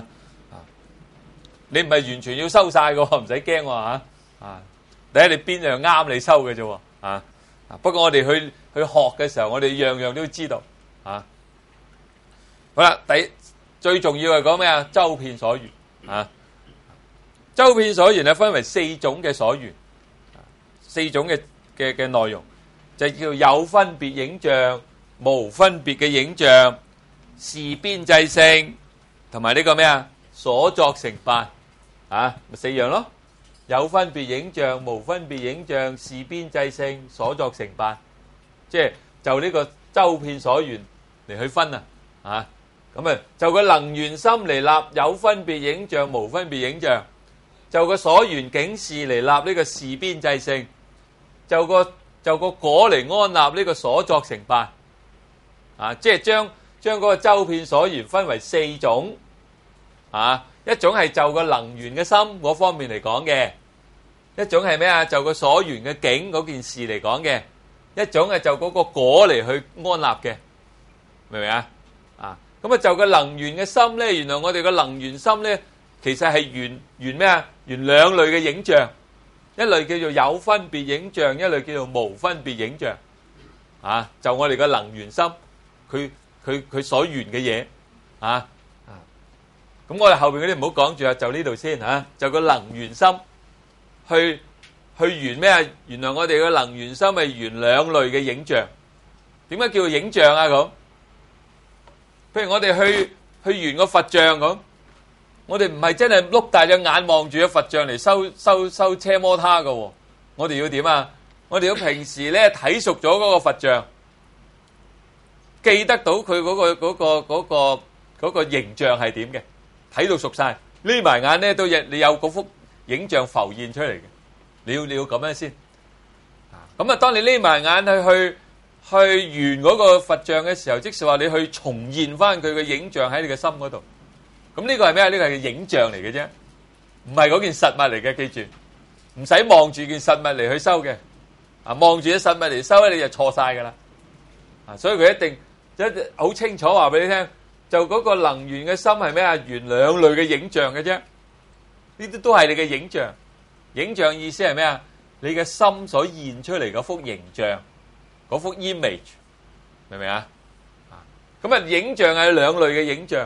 你唔係完全要收晒噶，唔使驚吓第一你邊樣啱你收嘅啫不過我哋去學嘅時候，我哋樣樣都知道好啦，最重要係講咩啊？周遍所緣周遍所緣分為四種嘅所緣，四種嘅內容就叫有分別影像、無分別嘅影像、事邊際性同埋呢個咩啊？所作成辦咪四樣咯。有分別影像、無分別影像、事邊際性、所作成辦，即係就呢個周遍所緣嚟去分咁就個能緣心嚟立有分別影像、無分別影像，就個所緣境事嚟立呢個事邊際性，就個果嚟安立呢個所作成辦即係將嗰個周遍所緣分為四種一種係就個能緣嘅心嗰方面嚟講嘅，一種係咩啊？就個所緣嘅境嗰件事嚟講嘅，一種係就嗰個果嚟去安立嘅，明唔明咁就個能緣嘅心咧，原來我哋個能緣心咧，其實係緣咩啊？緣兩類嘅影像，一類叫做有分別影像，一類叫做無分別影像就我哋個能緣心，佢所緣嘅嘢咁我哋後邊嗰啲唔好講住就呢度先就個能緣心去緣咩啊？原來我哋個能緣心係緣兩類嘅影像。點解叫做影像咁？譬如我哋去緣個佛像咁，我哋唔係真係碌大隻眼望住個佛像嚟收車摩他噶，我哋要點啊？我哋要平時咧睇熟咗嗰個佛像，記得到佢嗰個形象係點嘅，睇到熟晒，匿埋眼咧都你有嗰幅影像浮現出嚟嘅，你要咁樣先。咁當你匿埋眼去緣嗰個佛像嘅時候，即是話你去重現翻佢嘅影像喺你嘅心嗰度。咁呢個係咩？呢個係影像嚟嘅啫，唔係嗰件實物嚟嘅。記住，唔使望住件實物嚟去收嘅。望住啲實物嚟收咧，你就錯晒噶啦。所以佢一定好清楚話俾你聽，就嗰個能緣嘅心係咩啊？緣兩類嘅影像嘅啫。呢啲都係你嘅影像。影像意思係咩啊？你嘅心所現出嚟嗰幅形象。嗰幅 image 明唔明咁影像係兩類嘅影像，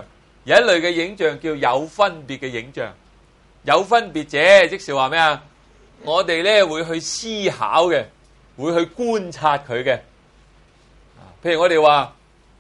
有一類嘅影像叫有分別嘅影像。有分別者，即是話咩啊？我哋咧會去思考嘅，會去觀察佢嘅。譬如我哋話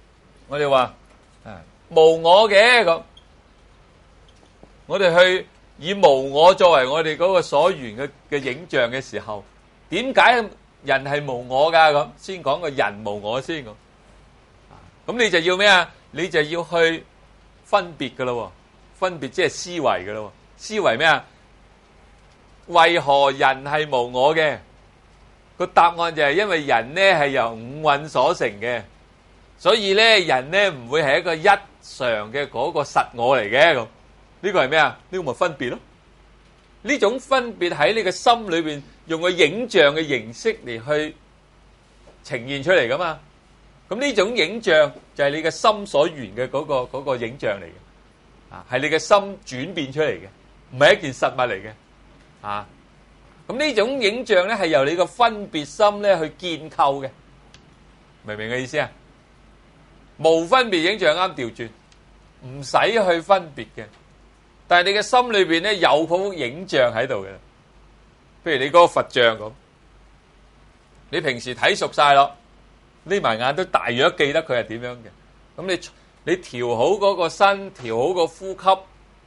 無我嘅咁，我哋去以無我作為我哋嗰個所緣嘅影像嘅時候，點解人係無我噶？咁先講個人無我先咁。咁你就要咩啊？你就要去分別噶咯，分別即係思維噶咯。思維咩啊？為何人係無我嘅？個答案就係因為人呢係由五蘊所成嘅，所以咧人呢唔會係一個一常嘅嗰個實我嚟嘅。咁呢個係咩啊？呢個咪分別咯。呢種分別喺你嘅心裏邊用個影像嘅形式嚟去呈現出嚟噶嘛。咁呢種影像就係你嘅心所緣嘅嗰個影像嚟嘅，係你嘅心轉變出嚟嘅，唔係一件實物嚟嘅。咁呢種影像咧係由你個分別心咧去建構嘅，明唔明嘅意思啊？無分別影像啱調轉，唔使去分別嘅，但係你嘅心裏邊咧有嗰幅影像喺度嘅。譬如你嗰個佛像咁，你平時睇熟晒咯，匿埋眼都大約記得佢係點樣嘅。咁你調好嗰個身，調好個呼吸，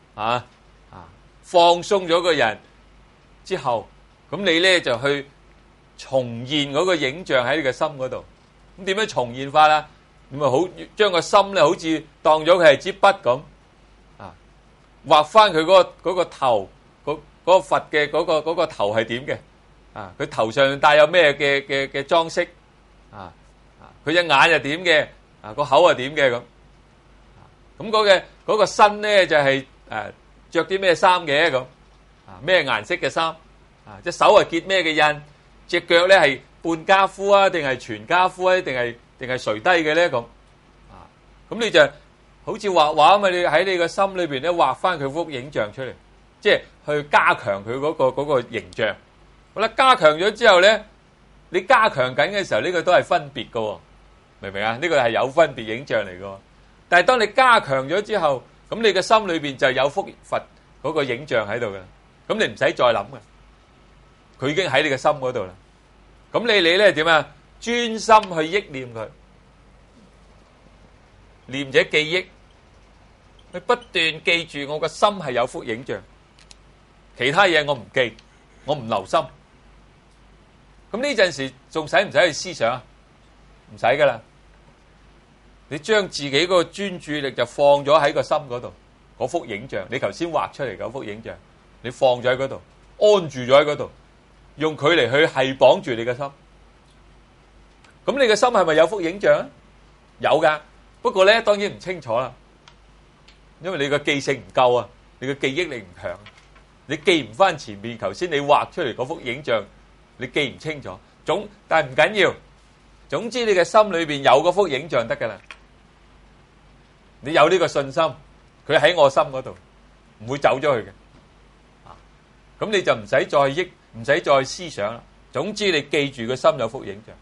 放鬆咗個人之後，咁你咧就去重現嗰個影像喺你嘅心嗰度。咁點樣重現法啊？咁咪好將個心咧，好似當咗佢係支筆咁，畫翻佢嗰個頭，嗰個佛嘅嗰個頭係點嘅？佢頭上帶有咩嘅裝飾？佢隻眼又點嘅？個口係點嘅咁？咁嗰個身咧就係着啲咩衫嘅咁？咩顏色嘅衫？隻手係結咩嘅印？隻腳咧係半跏趺啊，定係全跏趺啊？定係垂低嘅咧咁？咁你就好似畫畫啊嘛！你喺你個心裏邊咧畫翻佢幅影像出嚟，即係去加強佢嗰個形象。好啦，加強咗之後咧，你加強緊嘅時候，呢個都係分別㗎，明唔明啊？呢個係有分別影像嚟㗎。但係當你加強咗之後，咁你嘅心裏邊就有幅佛嗰個影像喺度嘅，咁你唔使再諗嘅，佢已經喺你嘅心嗰度啦。咁你咧點啊？專心去憶念佢，念者記憶，去不斷記住我個心係有幅影像，其他嘢我唔記，我唔留心。咁呢陣時仲使唔使去思想啊？唔使噶啦，你將自己嗰個專注力就放咗喺個心嗰度，嗰幅影像，你頭先畫出嚟嗰幅影像，你放咗喺嗰度，安住咗喺嗰度，用佢嚟去係綁住你嘅心。咁你嘅心係咪有幅影像啊？有噶，不過咧當然唔清楚啦，因為你個記性唔夠啊，你個記憶力唔強，你記唔翻前面頭先你畫出嚟嗰幅影像，你記唔清楚。但係唔緊要，總之你嘅心裏邊有嗰幅影像得噶啦。你有呢個信心，佢喺我心嗰度，唔會走咗去嘅。咁你就唔使再憶，唔使再思想啦。總之你記住個心有幅影像。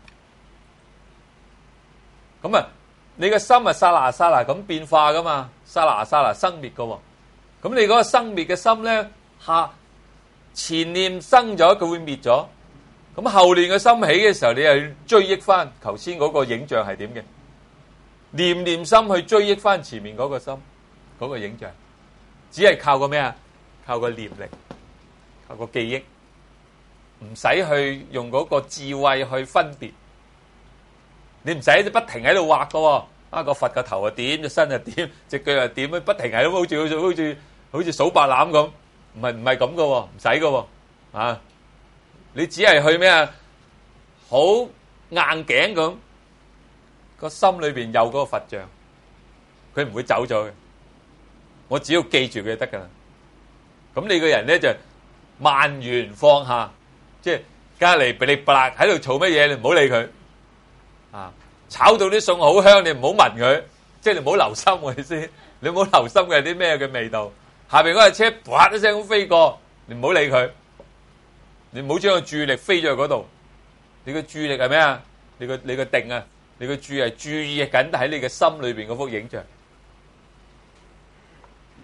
咁啊，你個心係剎那剎那咁變化噶嘛，剎那剎那生滅噶。咁你嗰個生滅嘅心咧，前念生咗，佢會滅咗。咁後念嘅心起嘅時候，你又要追憶翻頭先嗰個影像係點嘅，念念心去追憶翻前面嗰個心嗰個影像，只係靠個咩啊？靠個念力，靠個記憶，唔使去用嗰個智慧去分別。你唔使不停喺度畫噶，個佛個頭係點，隻身係點，隻腳係點，不停喺度好似數白欖咁，唔係咁噶，唔使噶，你只係去咩啊？好硬頸咁，個心裏邊有嗰個佛像，佢唔會走咗嘅。我只要記住佢就得噶啦。咁你個人咧就萬緣放下，即係隔籬噼里啪啦喺度嘈乜嘢，你唔好理佢。炒到啲餸好香，你唔好聞佢，即係你唔好留心嘅意思。你唔好留心嘅係啲咩嘅味道。下邊嗰架車啪一聲咁飛過，你唔好理佢。你唔好將個注意力飛咗去嗰度。你個注意力係咩啊？你個定啊，你個注係注意緊喺你嘅心裏邊嗰幅影像。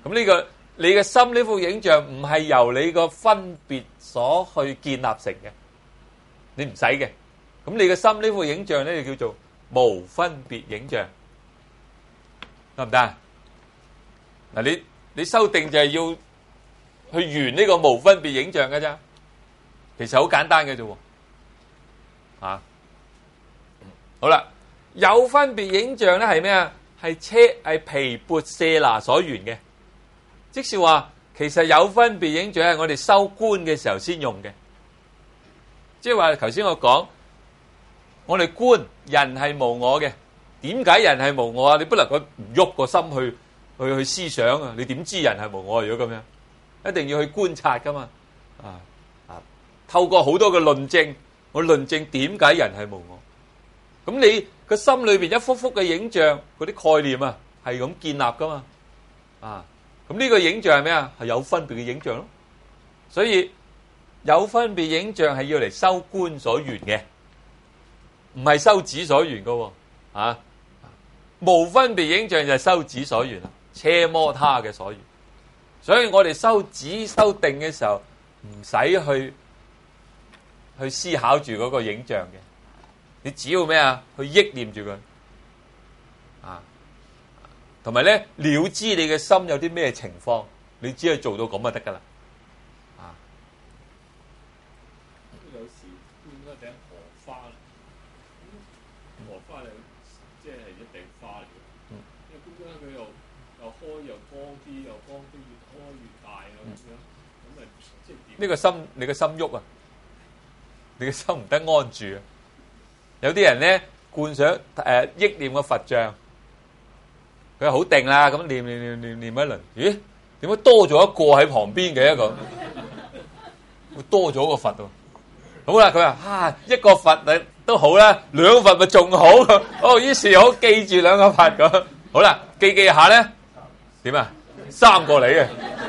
咁呢個你嘅心呢幅影像唔係由你個分別所去建立成嘅，你唔使嘅。咁你嘅心呢幅影像咧就叫做無分別影像，得唔得啊？嗱，你修定就係要去圓呢個無分別影像嘅啫，其實好簡單嘅啫喎。好啦，有分別影像咧係咩啊？係毗缽舍那所緣嘅，即是話其實有分別影像係我哋修觀嘅時候先用嘅，即係話頭先我講，我哋觀人係無我嘅，點解人係無我啊？你不能夠唔喐個心去思想啊！你點知人係無我啊？如果咁樣，一定要去觀察噶嘛，透過好多嘅論證，我論證點解人係無我。咁你個心裏邊一幅幅嘅影像，嗰啲概念啊，係咁建立噶嘛，咁呢個影像係咩啊？係有分別嘅影像咯。所以有分別影像係要嚟修觀所緣嘅，唔係修止所緣噶喎。無分別影像就係修止所緣啦，奢摩他嘅所緣。所以我哋修止修定嘅時候，唔使去思考住嗰個影像嘅。你只要咩啊？去憶念住佢，同埋咧了知你嘅心有啲咩情況，你只係做到咁就得噶啦。 有時觀嗰頂荷花，荷花即係一頂花嚟嘅。因為觀嗰佢又開又光啲，又光啲，越開越大啊咁樣。咁咪即係點？ 呢個心，你個心喐啊！你個心唔得安住啊！有啲人咧觀想憶念個佛像，佢好定啦，咁念一輪，咦？點解多咗一個喺旁邊嘅一個？會多咗個佛喎。好啦，佢話一個佛都好啦，兩個佛咪仲好。哦，於是好記住兩個佛咁。好啦，記下咧點啊？三個嚟嘅，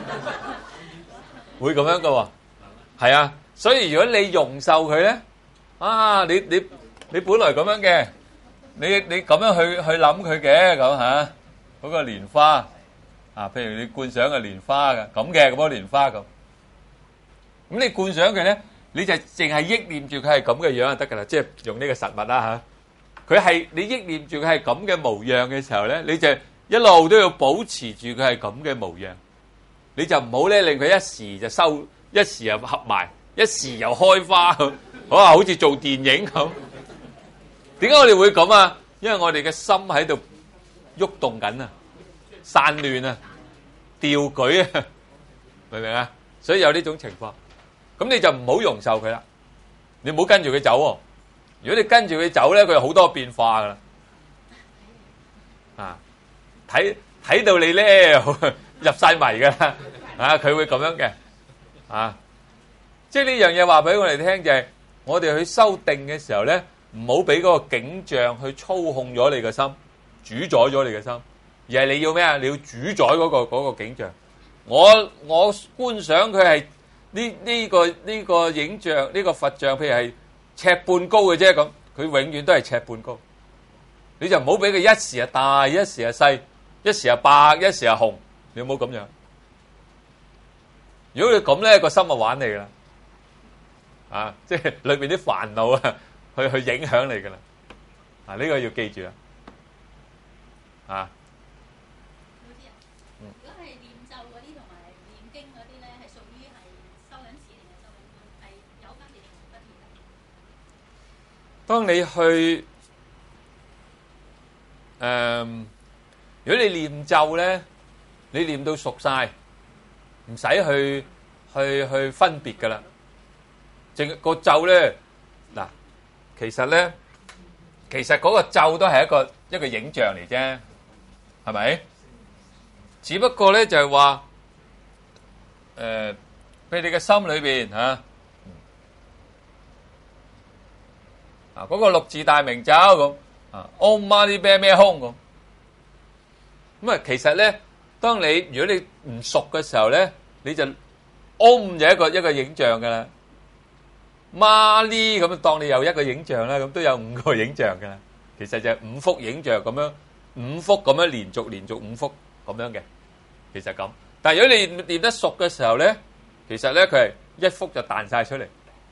會咁樣噶喎。係啊，所以如果你容受佢咧，你本來咁樣嘅，你咁樣去諗佢嘅咁嚇，嗰個蓮花譬如你觀想嘅蓮花嘅咁嘅嗰個蓮花咁，咁你觀想佢咧，你就淨係憶念住佢係咁嘅樣就得㗎啦，即係用呢個實物啦嚇。佢係你憶念住佢係咁嘅模樣嘅時候咧，你就一路都要保持住佢係咁嘅模樣，你就唔好咧令佢一時就收，一時又合埋，一時又開花咁，好似做電影咁。點解我哋會咁啊？因為我哋嘅心喺度喐動緊啊，散亂啊，調舉啊，明唔明啊？所以有呢種情況，咁你就唔好容受佢啦，你唔好跟住佢走喎。如果你跟住佢走咧，佢有好多變化噶啦，睇到你咧入晒迷噶啦，佢會咁樣嘅，即係呢樣嘢話俾我哋聽就係，我哋去修定嘅時候咧。唔好俾嗰個景象去操控咗你嘅心，主宰咗你嘅心，而係你要咩啊？你要主宰嗰個景象。我觀想佢係呢個影像，呢個佛像，譬如係尺半高嘅啫咁，佢永遠都係尺半高。你就唔好俾佢一時係大，一時係細，一時係白，一時係紅，你唔好咁樣。如果你咁咧，個心就玩你啦，即係裏邊啲煩惱啊！去影響你噶啦，呢個要記住啦， 如果係念咒嗰啲同埋念經嗰啲咧，係屬於係收緊錢定係收緊觀，係有分別定冇分別？ 當你去如果你念咒咧，你念到熟晒，唔使去分別噶啦，淨個咒咧嗱。其實嗰個咒都係一個影像嚟啫，係咪？只不過咧就係話，譬如你嘅心裏邊嗰個六字大明咒咁，Om Mani Padme Hum咁其實咧，當如果你唔熟嘅時候咧，你就 Om 就一個影像噶啦。媽呢咁當你有一個影像啦，咁都有5個影像噶啦。其實就係5幅影像咁樣，5幅咁樣連續5幅咁樣嘅， 其實咁。但係如果你練得熟嘅時候咧，其實咧佢係一幅就彈晒出嚟。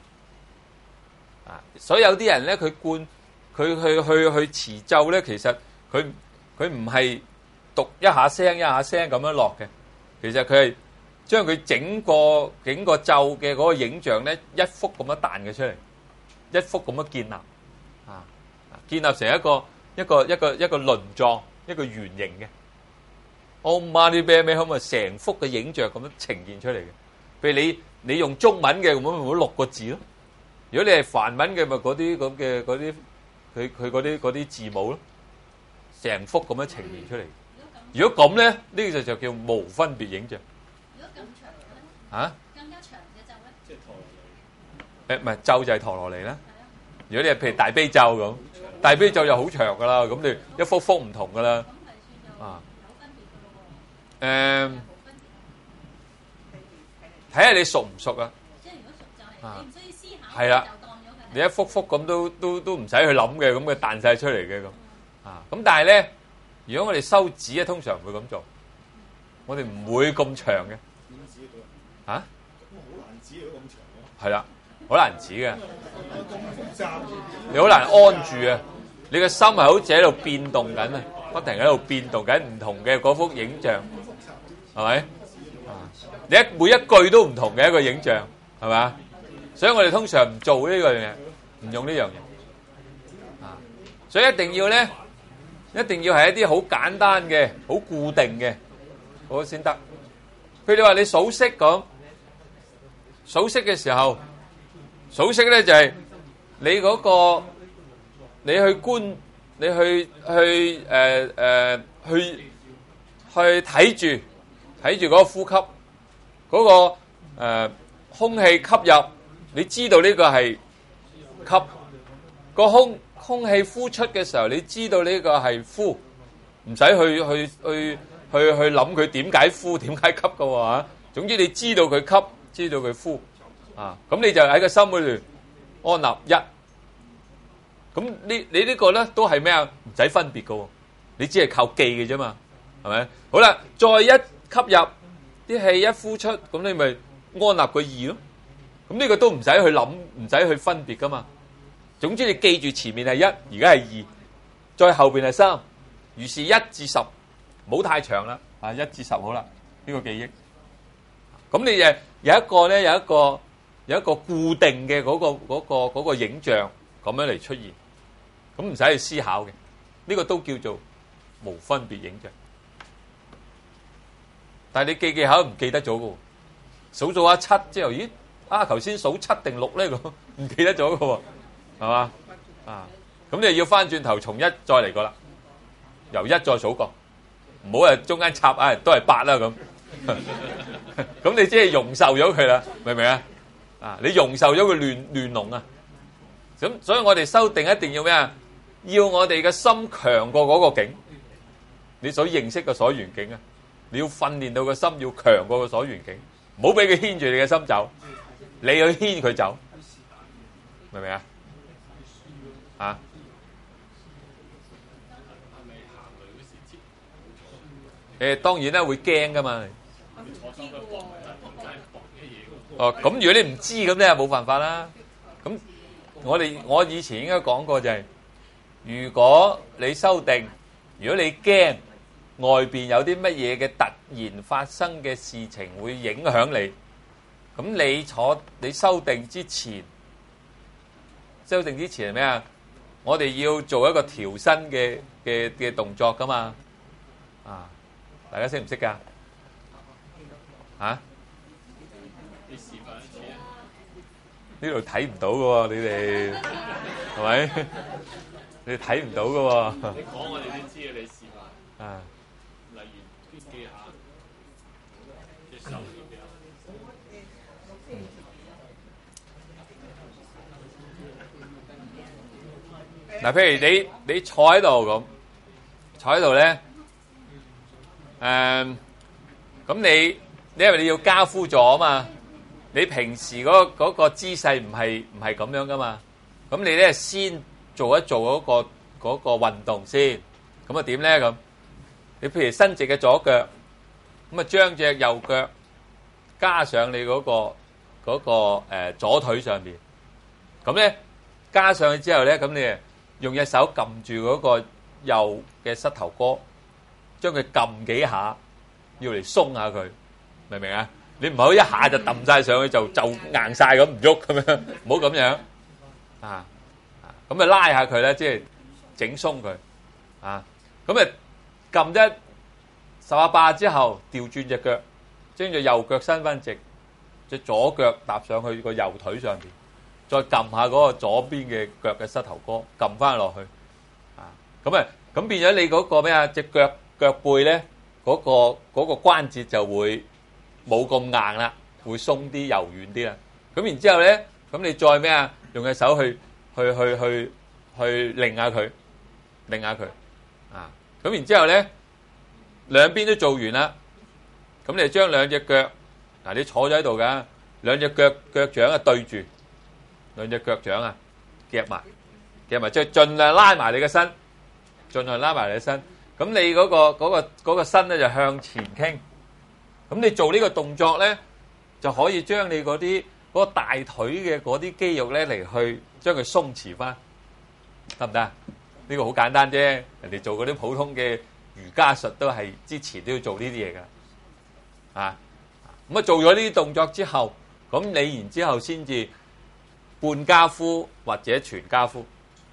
啊，所以有啲人咧佢去持咒咧，其實佢唔係讀一下聲咁樣落嘅，其實佢係將佢整個咒嘅嗰個影像咧一幅咁樣彈嘅出嚟，一幅咁樣建立，建立成一個輪狀，一個圓形嘅。Om Mani Padme Hum成幅嘅影像咁樣呈現出嚟嘅。譬如你用中文嘅咁咪6個字咯，如果你係梵文嘅咪嗰啲咁嘅佢嗰啲字母咯，成幅咁樣呈現出嚟。如果咁咧，呢個就叫無分別影像。 如果咁長嘅咧？ 嚇？更加長嘅咒咧？ 即係陀羅尼。 唔係咒就係陀羅尼啦。如果你係譬如大悲咒咁，大悲咒就好長噶啦，咁你一幅幅唔同噶啦。啊。睇下你熟唔熟啊？即係如果熟就係你唔需要思考，就當咗佢。你一幅幅咁都唔使去諗嘅，咁佢彈晒出嚟嘅咁。咁但係咧，如果我哋收紙咧，通常唔會咁做，我哋唔會咁長嘅。嚇？好難紙都咁長嘅。係啦，好難紙嘅。你好難安住啊！你個心係好似喺度變動緊啊，不停喺度變動緊唔同嘅嗰幅影像，係咪？你每一句都唔同嘅一個影像，係咪？所以我哋通常唔做呢個嘢，唔用呢樣嘢。所以一定要咧，一定要係一啲好簡單嘅、好固定嘅，嗰先得。譬如你話你數息咁，數息嘅時候，數息咧就係你嗰個，你去觀，你去睇住嗰個呼吸，嗰個空氣吸入，你知道呢個係吸，個空氣呼出嘅時候，你知道呢個係呼，唔使去諗佢點解呼點解吸㗎喎。總之你知道佢吸，知道佢呼，咁你就喺個心裏邊安立一。咁你呢個咧都係咩啊？唔使分別㗎喎，你只係靠記嘅啫嘛，係咪？好啦，再一吸入啲氣，一呼出，咁你咪安立個二咯。咁呢個都唔使去諗，唔使去分別㗎嘛。總之你記住前面係一，而家係二，再後邊係三，於是1至10，唔好太長啦。1至10好啦，呢個記憶。咁你誒有一個咧，有一個固定嘅嗰個影像咁樣嚟出現，咁唔使去思考嘅，呢個都叫做無分別影像。但係你記下都唔記得咗嘅，數下7之後，咦？頭先數7定6咧，咁唔記得咗嘅喎，係嘛？咁你要翻轉頭從1再嚟過啦，由1再數過，唔好中間插都係8啦咁。咁你即係容受咗佢啦，明唔明啊？你容受咗佢亂龍啊！咁所以我哋修定一定要咩啊？要我哋嘅心強過嗰個境，你所認識嘅所緣境啊！你要訓練到個心要強過個所緣境，唔好俾佢牽住你嘅心走，你去牽佢走，明唔明啊？當然啦，會驚噶嘛。咁如果你唔知咁咧，冇辦法啦。咁我以前應該講過就係，如果你修定，如果你驚外邊有啲乜嘢嘅突然發生嘅事情會影響你，咁你修定之前係咩啊？我哋要做一個調身嘅動作噶嘛。大家識唔識噶？ 你示範一次啊！ 呢度睇唔到嘅喎，你哋係咪？你睇唔到嘅喎。 你講我哋都知啊，你示範。例如邊幾下隻手要點啊？ 嗱，譬如你坐喺度咁，坐喺度咧，咁你因為你要加夫座啊嘛，你平時嗰個姿勢唔係咁樣噶嘛，咁你咧先做一做嗰個運動先，咁啊點咧咁？你譬如伸直嘅左腳， 咁啊將隻右腳加上你嗰個左腿上邊，咁咧加上去之後咧，咁你用隻手撳住嗰個右嘅膝頭哥，將佢撳幾下，要嚟鬆下佢，明唔明啊？你唔好一下就揼晒上去就硬晒咁唔喐咁樣，唔好咁樣啊！咁啊拉下佢咧，即係整鬆佢啊！咁啊撳一十下巴之後，調轉隻腳，將隻右腳伸翻直，隻左腳搭上去個右腿上邊，再撳下嗰個左邊嘅腳嘅膝頭哥，撳翻落去啊！咁變咗你嗰個咩啊？隻腳背咧嗰個關節就會冇咁硬啦，會鬆啲、柔軟啲啦。咁然之後咧，咁你再咩啊？用隻手去擰下佢啊！咁然之後咧，兩邊都做完啦。咁你就將兩隻腳嗱，你坐咗喺度噶，兩隻腳掌啊對住，兩隻腳掌啊夾埋，即係盡量拉埋你嘅身，盡量拉埋你嘅身。咁你嗰個身咧就向前傾。咁你做呢個動作咧，就可以將你嗰個大腿嘅嗰啲肌肉咧嚟去將佢鬆弛翻，得唔得啊？呢個好簡單啫，人哋做嗰啲普通嘅瑜伽術都係之前都要做呢啲嘢噶，啊，咁啊做咗呢啲動作之後，咁你然之後先至半跏趺或者全跏趺。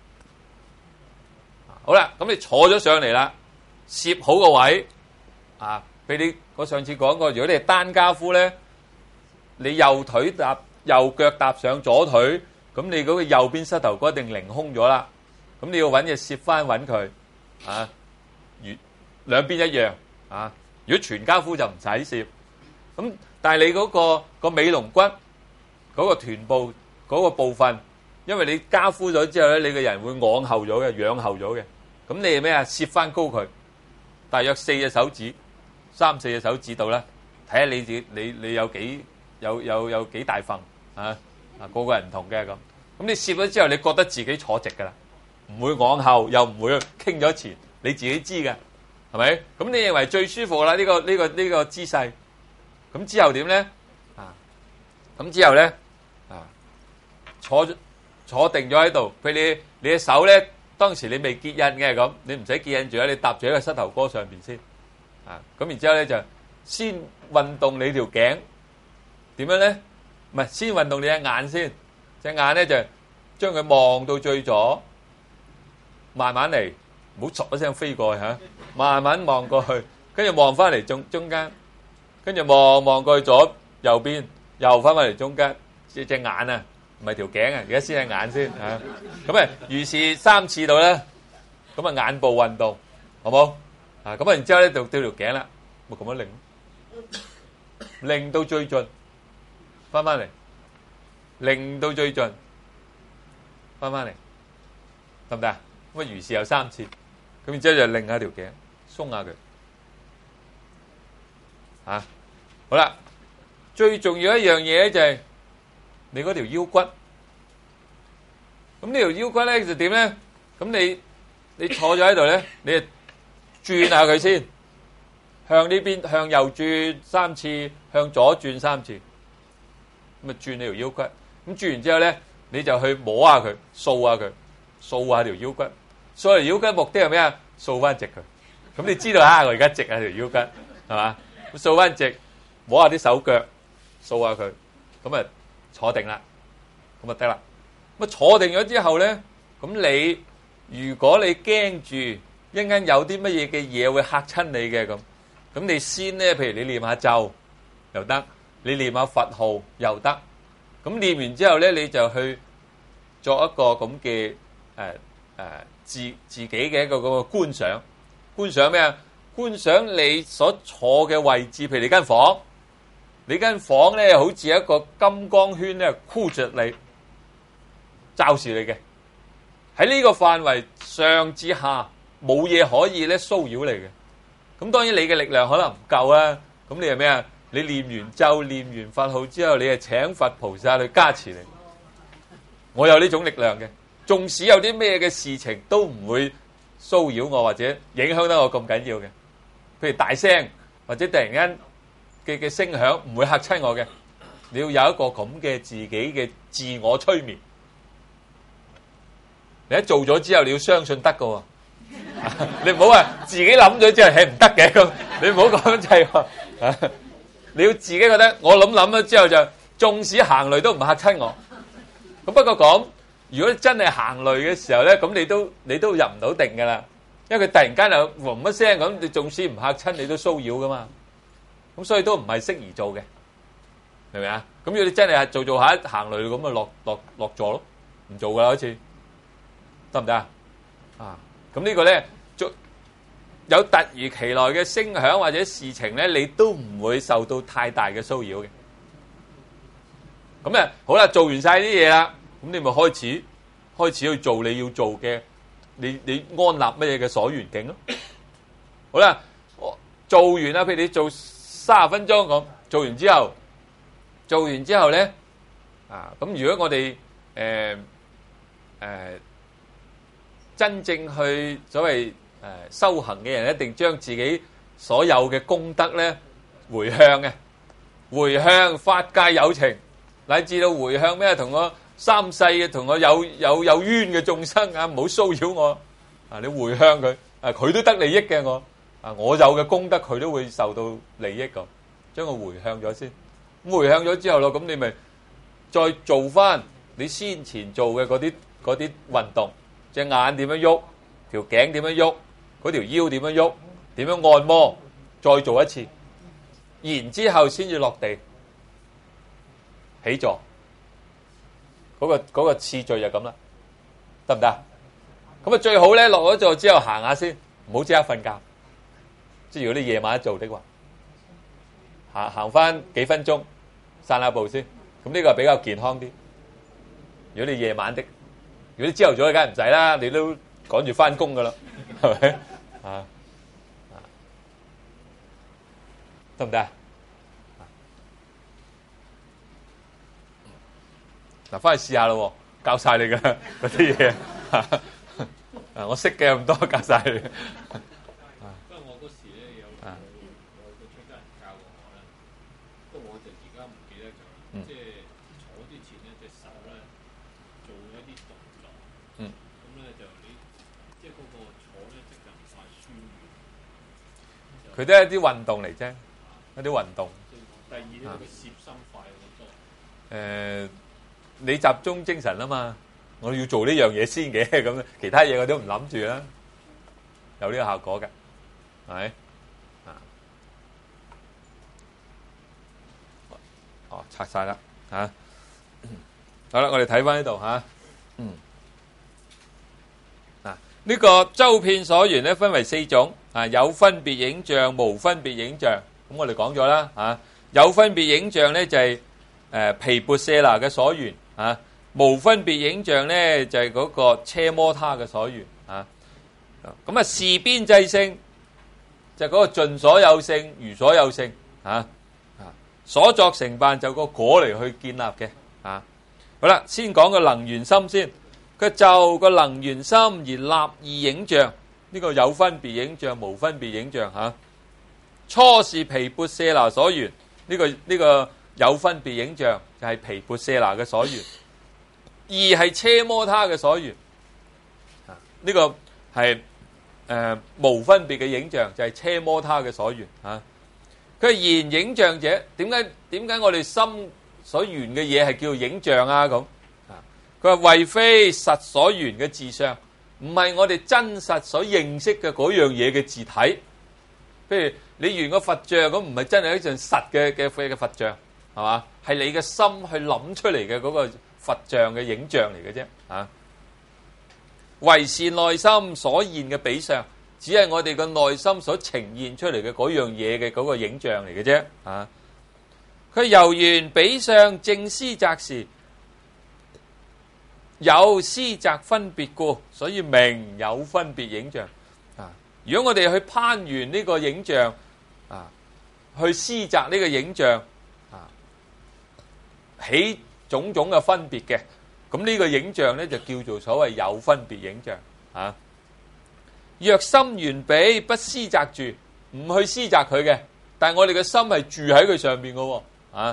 好啦，咁你坐咗上嚟啦，攝好個位啊。譬如我上次講過，如果你係單跏趺咧，你右腳搭上左腿，咁你嗰個右邊膝頭哥一定凌空咗啦。咁你要揾嘢攝翻穩佢啊，兩邊一樣啊。如果全跏趺就唔使攝。咁但係你嗰個尾龍骨嗰個臀部嗰個部分，因為你跏趺咗之後咧，你個人會往後咗嘅，仰後咗嘅。咁你係咩啊？攝翻高佢，大約3隻手指。3-4隻手指度啦，睇下你自己你有幾大份啊？個個人唔同嘅咁。咁你攝咗之後，你覺得自己坐直噶啦，唔會往後，又唔會傾咗前，你自己知嘅，係咪？咁你認為最舒服啦？呢個姿勢。咁之後點咧？咁之後咧坐定咗喺度。譬如你嘅手咧，當時你未結印嘅咁，你唔使結印住啦，你搭住喺個膝頭哥上邊先。咁然之後咧就先運動你條頸，點樣咧？唔係先運動你隻眼先，隻眼咧就將佢望到最左，慢慢嚟，唔好唰一聲飛過去嚇，慢慢望過去，跟住望翻嚟中間，跟住望過去左右邊，又翻嚟中間，隻眼啊，唔係條頸啊，而家先係眼先嚇。咁啊，如是3次到啦，咁啊眼部運動，好冇？咁啊，然之後咧就吊條頸啦，咪咁樣擰到最盡，翻嚟，擰到最盡，翻嚟，得唔得啊？咁啊，如是有3次，咁然之後就擰下條頸，鬆下佢，好啦，最重要一樣嘢咧就係你嗰條腰骨，咁呢條腰骨咧就點咧？咁你坐咗喺度咧，你轉下佢先，向呢邊向右轉3次，向左轉3次，咁啊轉你條腰骨。咁轉完之後咧，你就去摸下佢，掃下佢，掃下條腰骨。掃條腰骨目的係咩啊？掃翻直佢。咁你知道啊？我而家直下條腰骨，係嘛？掃翻直，摸下啲手腳，掃下佢，咁啊坐定啦，咁啊得啦。咁啊坐定咗之後咧，咁如果你驚住一陣間有啲乜嘢嘅嘢會嚇親你嘅咁你先咧，譬如你念下咒又得，你念下佛號又得。咁念完之後咧，你就去作一個咁嘅自己嘅一個咁嘅觀想。觀想咩啊？觀想你所坐嘅位置，譬如你間房咧好似一個金剛圈咧箍住你，罩住你嘅。喺呢個範圍上至下冇嘢可以咧騷擾你嘅。咁當然你嘅力量可能唔夠啊。咁你係咩啊？你念完咒、念完佛號之後，你係請佛菩薩去加持你。我有呢種力量嘅，縱使有啲咩嘅事情都唔會騷擾我或者影響得我咁緊要嘅。譬如大聲或者突然間嘅聲響唔會嚇親我嘅。你要有一個咁嘅自己嘅自我催眠。你一做咗之後，你要相信得㗎喎。你唔好話自己諗咗之後係唔得嘅咁，你唔好講就係話，你要自己覺得我諗咗之後就，縱使行雷都唔嚇親我。咁不過講，如果真係行雷嘅時候咧，咁你都入唔到定㗎啦，因為佢突然間就嗡一聲咁，你縱使唔嚇親你都騷擾㗎嘛。咁所以都唔係適宜做嘅，明唔明啊？咁如果你真係做下行雷咁啊，落座咯，唔做㗎啦，好似得唔得啊？啊！咁呢個咧，有突如其來嘅聲響或者事情咧，你都唔會受到太大嘅騷擾嘅。咁啊，好啦，做完晒啲嘢啦，咁你咪開始去做你要做嘅，你安立乜嘢嘅所緣境咯。好啦，做完啦，譬如你做30分鐘咁，做完之後咧，啊，咁如果我哋真正去所謂修行嘅人，一定將自己所有嘅功德咧回向嘅，回向法界有情，乃至到回向咩同我三世嘅同我有冤嘅眾生啊，唔好騷擾我啊！你回向佢啊，佢都得利益嘅我啊，我有嘅功德佢都會受到利益咁，將佢回向咗先。咁回向咗之後咯，咁你咪再做翻你先前做嘅嗰啲運動。隻眼點樣喐，條頸點樣喐，嗰條腰點樣喐，點樣按摩，再做一次，然之後先至落地起坐。嗰個次序就咁啦，得唔得？咁啊最好咧落咗座之後行下先，唔好即刻瞓覺。即係如果你夜晚做的話，行翻幾分鐘，散下步先。咁呢個係比較健康啲。如果你夜晚的。如果你朝頭早，梗係唔使啦，你都趕住翻工噶啦，係咪啊？得唔得啊？嗱，翻去試下咯，教晒你噶嗰啲嘢。我識嘅咁多，教晒你。 不過我嗰時咧有個出家人教過我啦，不過我就而家唔記得咗，即係坐之前咧隻手咧做一啲動作。咁咧就你即係嗰個坐咧，即係唔快酸軟。 佢都係一啲運動嚟啫，一啲運動。 第二咧，佢攝心快好多。 你集中精神啊嘛，我要做呢樣嘢先嘅，咁其他嘢我都唔諗住啦，有呢個效果嘅，係咪？哦，拆晒啦，嚇！好啦，我哋睇翻呢度嚇，呢個周遍所緣咧分為4種，有分別影像、無分別影像。咁我哋講咗啦，有分別影像咧就係毗缽舍那嘅所緣，無分別影像咧就係嗰個奢摩他嘅所緣，咁事邊際性就係嗰個盡所有性、如所有性，所作成辦就個果嚟去建立嘅，好啦，先講個能緣心先。佢就個能緣心而立異影像，呢個有分別影像、無分別影像嚇。初是毗缽舍那所緣，呢個有分別影像就係毗缽舍那嘅所緣。二係奢摩他嘅所緣，呢個係無分別嘅影像就係奢摩他嘅所緣嚇。佢係現影像者，點解我哋心所緣嘅嘢係叫做影像啊？咁佢話謂非實所緣嘅自相，唔係我哋真實所認識嘅嗰樣嘢嘅自體。譬如你緣個佛像咁，唔係真係一陣實嘅佛像，係嘛？係你嘅心去諗出嚟嘅嗰個佛像嘅影像嚟嘅啫。唯是內心所現嘅比相，只係我哋個內心所呈現出嚟嘅嗰樣嘢嘅嗰個影像嚟嘅啫。佢由緣比相正思擇時，有思擇分別故，所以名有分別影像。如果我哋去攀緣呢個影像，去思擇呢個影像，起種種嘅分別嘅，咁呢個影像咧就叫做所謂有分別影像。若心緣比不思擇住，唔去思擇佢嘅， 但係我哋嘅心係住喺佢上邊嘅喎，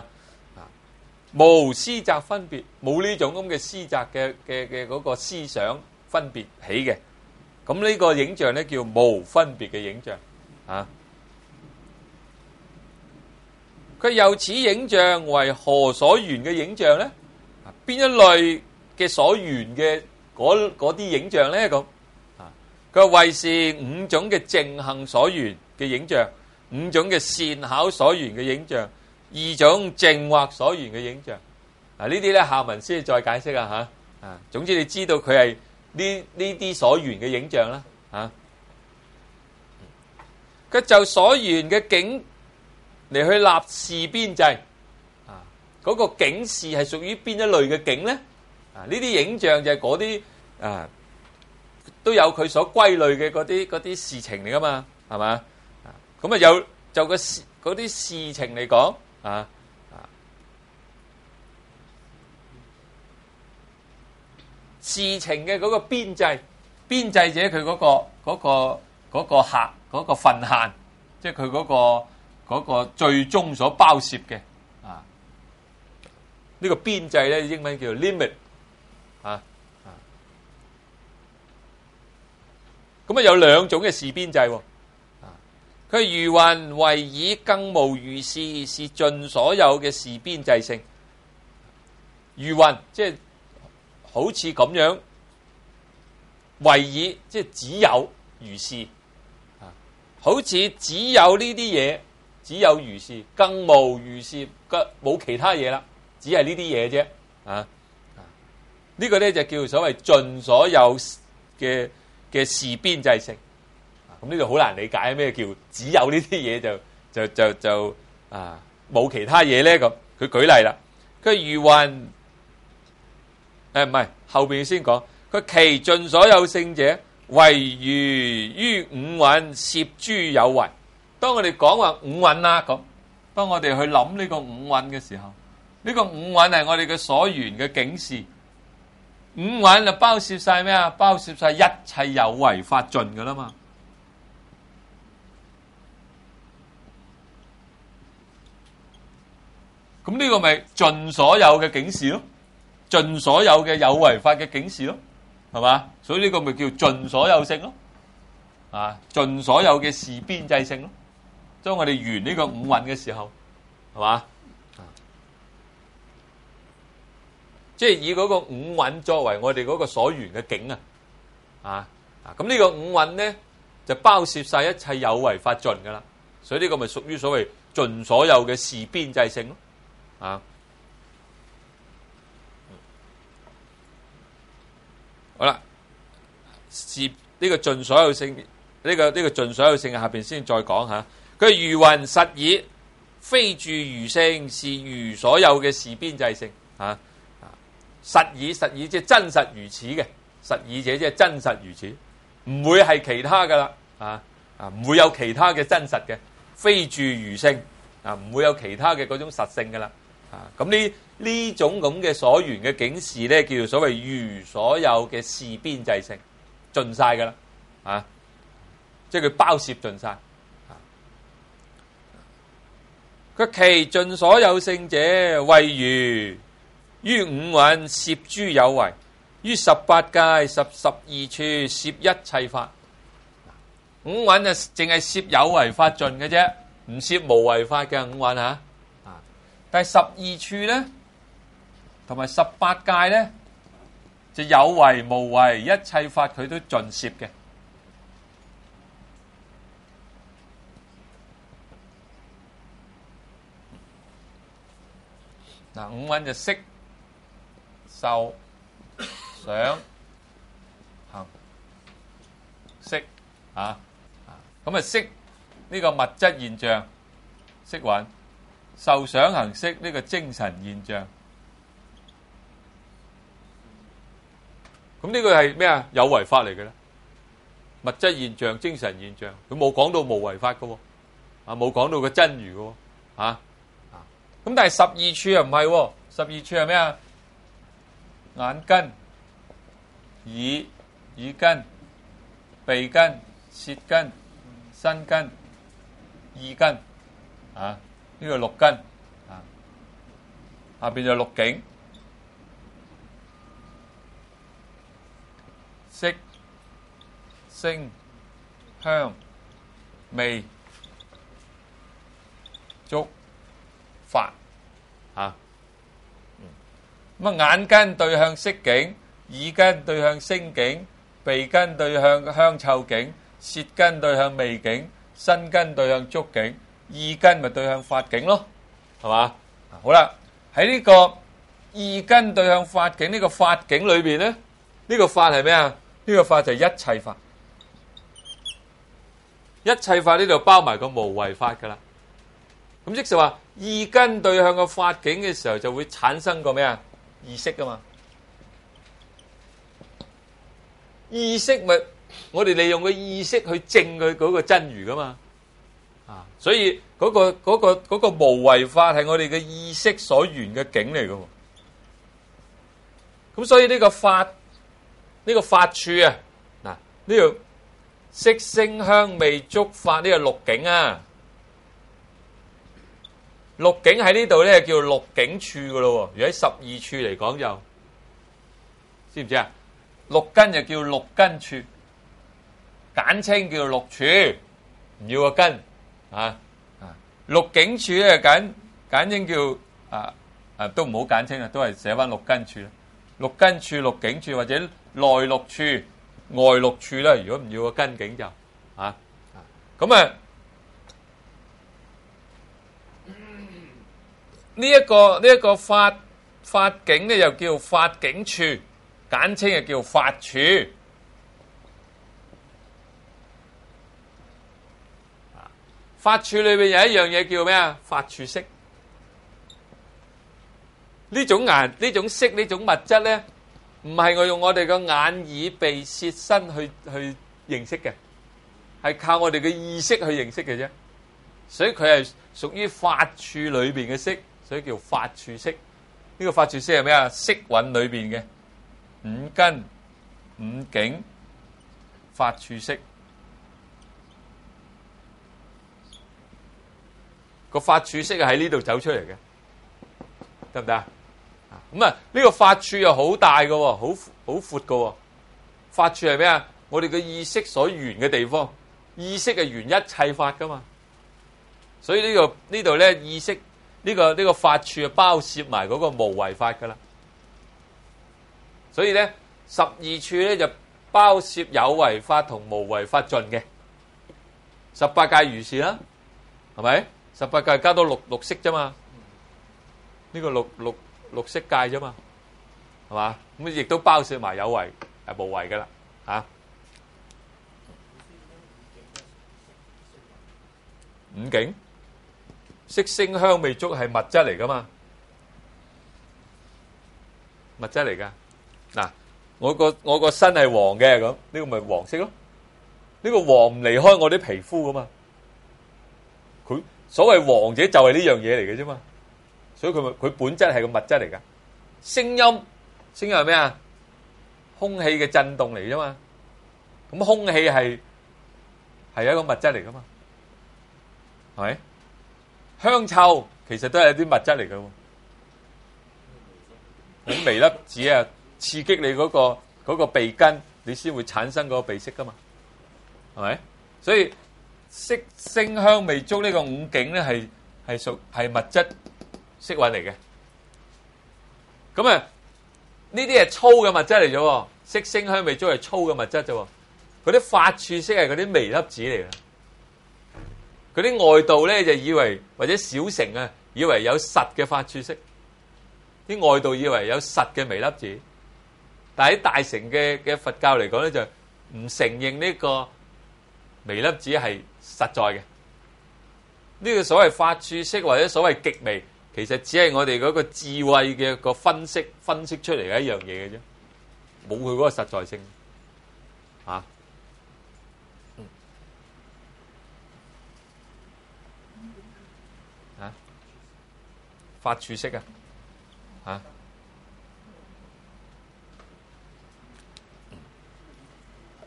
無思擇分別，冇呢種咁嘅思擇嘅嗰個思想分別起嘅，咁呢個影像咧叫無分別嘅影像啊。佢由此影像為何所緣嘅影像咧？邊一類嘅所緣嘅嗰啲影像咧？咁佢話為是五種嘅淨行所緣嘅影像，五種嘅善巧所緣嘅影像，二種淨惑所緣嘅影像。呢啲咧下文先再解釋啊嚇。總之你知道佢係呢啲所緣嘅影像啦嚇。佢就所緣嘅境嚟去立事邊際嗰個境事係屬於邊一類嘅境咧？呢啲影像就係嗰啲都有佢所歸類嘅嗰啲事情嚟噶嘛，係嘛？咁有就嗰啲事情嚟講事情嘅嗰個邊際者佢嗰個客嗰個份限，即係佢嗰個最終所包攝嘅呢個邊際咧，英文叫做 limit 咁有兩種嘅事邊際喎。佢餘云唯以更無餘事，是盡所有嘅事邊際性。餘云即係好似咁樣，唯以即係只有餘事，好似只有呢啲嘢，只有餘事，更無餘事，冇其他嘢啦，只係呢啲嘢啫。呢個咧就叫所謂盡所有嘅事邊際性。咁呢度好難理解咩叫只有呢啲嘢就冇其他嘢咧咁。佢舉例啦，佢餘云唔係後邊先講，佢其盡所有性者，唯餘於五蘊攝諸有為。當我哋講話五蘊啦咁，當我哋去諗呢個五蘊嘅時候，呢個五蘊係我哋嘅所緣嘅境事。五蘊就包攝晒咩啊？包攝晒一切有為法盡噶啦嘛。咁呢個咪盡所有嘅境事咯，盡所有嘅有為法嘅境事咯，係嘛？所以呢個咪叫盡所有性咯，盡所有嘅事邊際性咯。當我哋緣呢個五蘊嘅時候，係嘛？即係以嗰個五蘊作為我哋嗰個所緣嘅境咁呢個五蘊咧就包攝晒一切有為法盡噶啦，所以呢個咪屬於所謂盡所有嘅事邊際性咯。好啦，是呢個盡所有性，呢個盡所有性下邊先再講下。佢餘云實以非住餘性，是餘所有嘅事邊際性。實以即係真實如此嘅，實以者即係真實如此，唔會係其他噶啦，唔會有其他嘅真實嘅，非住餘性唔會有其他嘅嗰種實性噶啦。咁呢種咁嘅所緣嘅境事咧，叫做所謂餘所有嘅事邊際性，盡晒噶啦，即係佢包攝盡晒。佢其盡所有性者，唯餘於五蘊攝諸有為，於18界十二處攝一切法。五蘊就淨係攝有為法盡嘅啫，唔攝無為法嘅五蘊吓。但係十二處咧，同埋18界咧，就有為無為一切法佢都盡攝嘅。五蘊就色、受、想、行、識咁色呢個物質現象，色蘊。受想行識呢個精神現象，咁呢個係咩啊？有為法嚟嘅咧，物質現象、精神現象，佢冇講到無為法嘅，冇講到個真如嘅，咁但係十二處又唔係，十二處係咩啊？眼根、耳根、鼻根、舌根、身根、意根。 啊，呢個六根啊，下邊就六境，色、聲、香、味、觸、法啊。咁啊，眼根對向色境，耳根對向聲境，鼻根對向香臭境，舌根對向味境，身根對向觸境，意根咪對向法境咯，係嘛？好啦，喺呢個意根對向法境呢個法境裏邊咧，呢個法係咩啊？呢個法就係一切法，一切法呢度包埋個無為法噶啦。咁即係話意根對向個法境嘅時候，就會產生個咩啊？意識噶嘛？意識咪我哋利用個意識去證佢嗰個真如噶嘛？啊，所以嗰個無為法係我哋嘅意識所緣嘅境嚟噶。咁所以呢個法處啊，嗱呢個色聲香味觸法呢個六境啊，六境喺呢度咧叫六境處噶咯。如果喺十二處嚟講就知唔知啊？六根就叫六根處，簡稱叫六處，唔要個根啊。六境處咧簡稱叫都唔好簡稱啊，都係寫翻六根處啦。六根處、六境處或者內六處、外六處啦。如果唔要個根境就咁啊。呢一個法境咧又叫法境處，簡稱又叫法處。法處裏邊有一樣嘢叫咩啊？法處色。呢種顏、呢種色、呢種物質咧，唔係我用我哋個眼、耳、鼻、舌、身去認識嘅，係靠我哋嘅意識去認識嘅啫。所以佢係屬於法處裏邊嘅色，所以叫法處色。呢個法處色係咩啊？色蘊裏邊嘅五根、五境、法處色。個法處色係喺呢度走出嚟嘅，得唔得啊？咁啊，呢個法處又好大嘅，好闊嘅。法處係咩啊？我哋嘅意識所緣嘅地方，意識係緣一切法噶嘛。所以呢度咧，意識呢個法處啊，包攝埋嗰個無為法噶啦。所以咧，十二處咧就包攝有為法同無為法盡嘅。18界如是啦，係咪？18界加多六識啫嘛，呢個六識界啫嘛，係嘛？咁亦都包攝埋有為無為噶啦，嚇。五境色聲香味觸係物質嚟噶嘛？物質嚟噶。嗱，我個身係黃嘅，咁呢個咪黃色咯。呢個黃唔離開我啲皮膚噶嘛。佢所謂黃者就係呢樣嘢嚟嘅啫嘛。所以佢本質係個物質嚟噶。聲音係咩啊？空氣嘅震動嚟啫嘛。咁空氣係一個物質嚟噶嘛？係咪？香臭其實都係一啲物質嚟嘅喎。咁微粒子啊，刺激你嗰個鼻根，你先會產生嗰個鼻息噶嘛。係咪？所以色聲香味觸呢個五境咧係物質色蘊嚟嘅。咁啊，呢啲係粗嘅物質嚟啫。色聲香味觸係粗嘅物質啫。嗰啲法處色係嗰啲微粒子嚟嘅。嗰啲外道咧就以為，或者小乘啊，以為有實嘅法處色，啲外道以為有實嘅微粒子，但喺大乘嘅佛教嚟講咧，就唔承認呢個微粒子係實在嘅。呢個所謂法處色或者所謂極微，其實只係我哋嗰個智慧嘅個分析出嚟嘅一樣嘢嘅啫，冇佢嗰個實在性啊。法處色啊，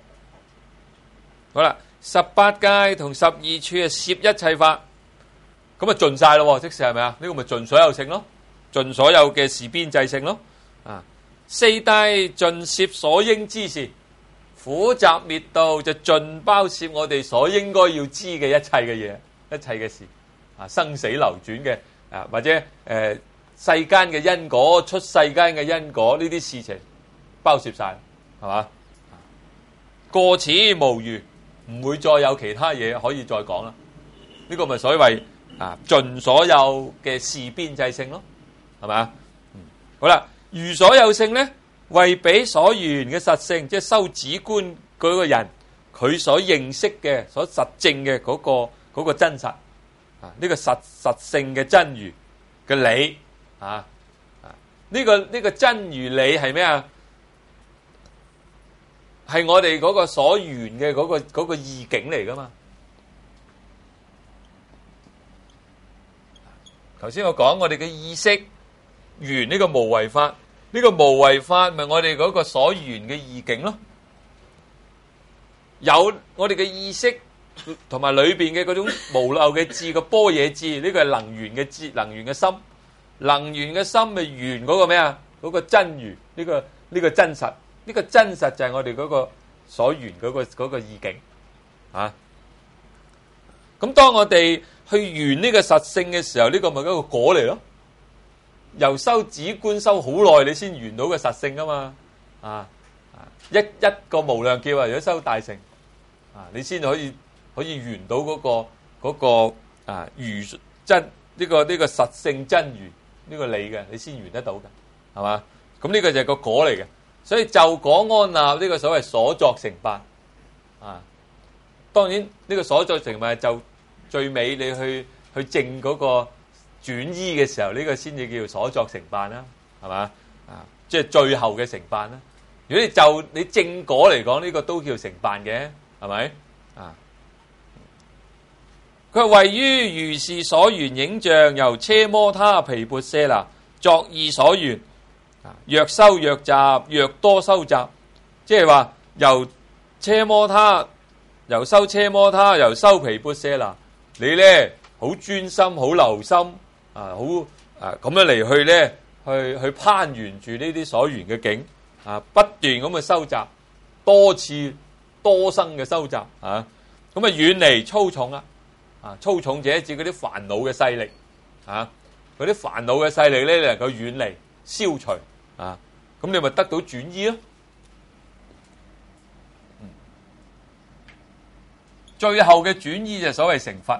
好啦，18界同12處啊，攝一切法。 咁啊盡晒咯，即是係咪啊？呢個咪盡所有性咯，盡所有嘅事邊際性咯。啊，四大盡攝所應知事，苦集滅道就盡包攝我哋所應該要知嘅一切嘅嘢，一切嘅事啊，生死流轉嘅啊，或者世間嘅因果、出世間嘅因果呢啲事情包攝晒，係嘛？過此無餘，唔會再有其他嘢可以再講啦。呢個咪所謂啊，盡所有嘅事邊際性咯，係咪？好啦，餘所有性咧，為彼所緣嘅實性，即係修止觀嗰個人，佢所認識嘅、所實證嘅嗰個真實啊，呢個實性嘅真如嘅理啊，呢個真如理係咩啊？係我哋嗰個所緣嘅嗰個意境嚟噶嘛？頭先我講我哋嘅意識緣呢個無為法，呢個無為法咪我哋嗰個所緣嘅意境咯。有我哋嘅意識同埋裏邊嘅嗰種無漏嘅智個般若智，呢個係能緣嘅智，能緣嘅心，能緣嘅心咪緣嗰個咩啊？嗰個真如，呢個真實。呢個真實就係我哋嗰個所緣嗰個意境啊！咁當我哋去緣呢個實性嘅時候，呢個咪一個果嚟咯。由修止觀修好耐，你先緣到個實性噶嘛？一個無量劫啊！如果修大乘啊，你先可以緣到嗰個如真呢個實性真如呢個理嘅，你先緣得到嘅，係嘛？咁呢個就係個果嚟嘅。所以就果安立呢個所謂所作成辦啊，當然呢個所作成辦就最尾你去證嗰個轉依嘅時候，呢個先至叫做所作成辦啦，係嘛？啊，即係最後嘅成辦啦。如果你證果嚟講，呢個都叫成辦嘅，係咪？啊，佢話位於如是所緣影像，由奢摩他毗缽舍那作意所緣。若修若集，若多修集，即係話由奢摩他，由修奢摩他，由修毗缽舍那，你咧好專心，好留心啊，好咁樣嚟去咧，去攀緣住呢啲所緣嘅境啊，不斷咁去收集，多次多生嘅收集啊，咁啊遠離粗重啦，啊粗重者指嗰啲煩惱嘅勢力啊，嗰啲煩惱嘅勢力咧，你能夠遠離消除。啊，咁你咪得到轉依咯。最後嘅轉依就所謂成佛。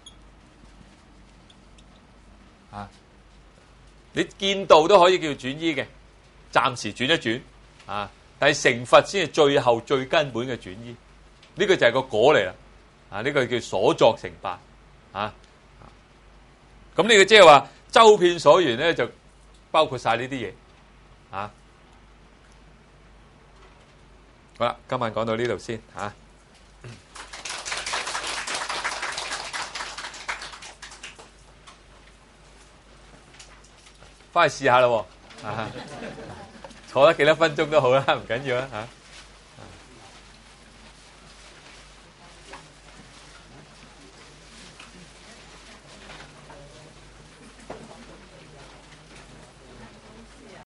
啊，你見道都可以叫轉依嘅，暫時轉一轉。啊，但係成佛先係最後最根本嘅轉依。呢個就係個果嚟啦。啊，呢個叫所作成辦。啊，咁呢個即係話周遍所緣咧，就包括晒呢啲嘢。啊，好啦，今晚講到呢度先嚇。翻去試下咯喎，坐得幾多分鐘都好啦，唔緊要啦嚇。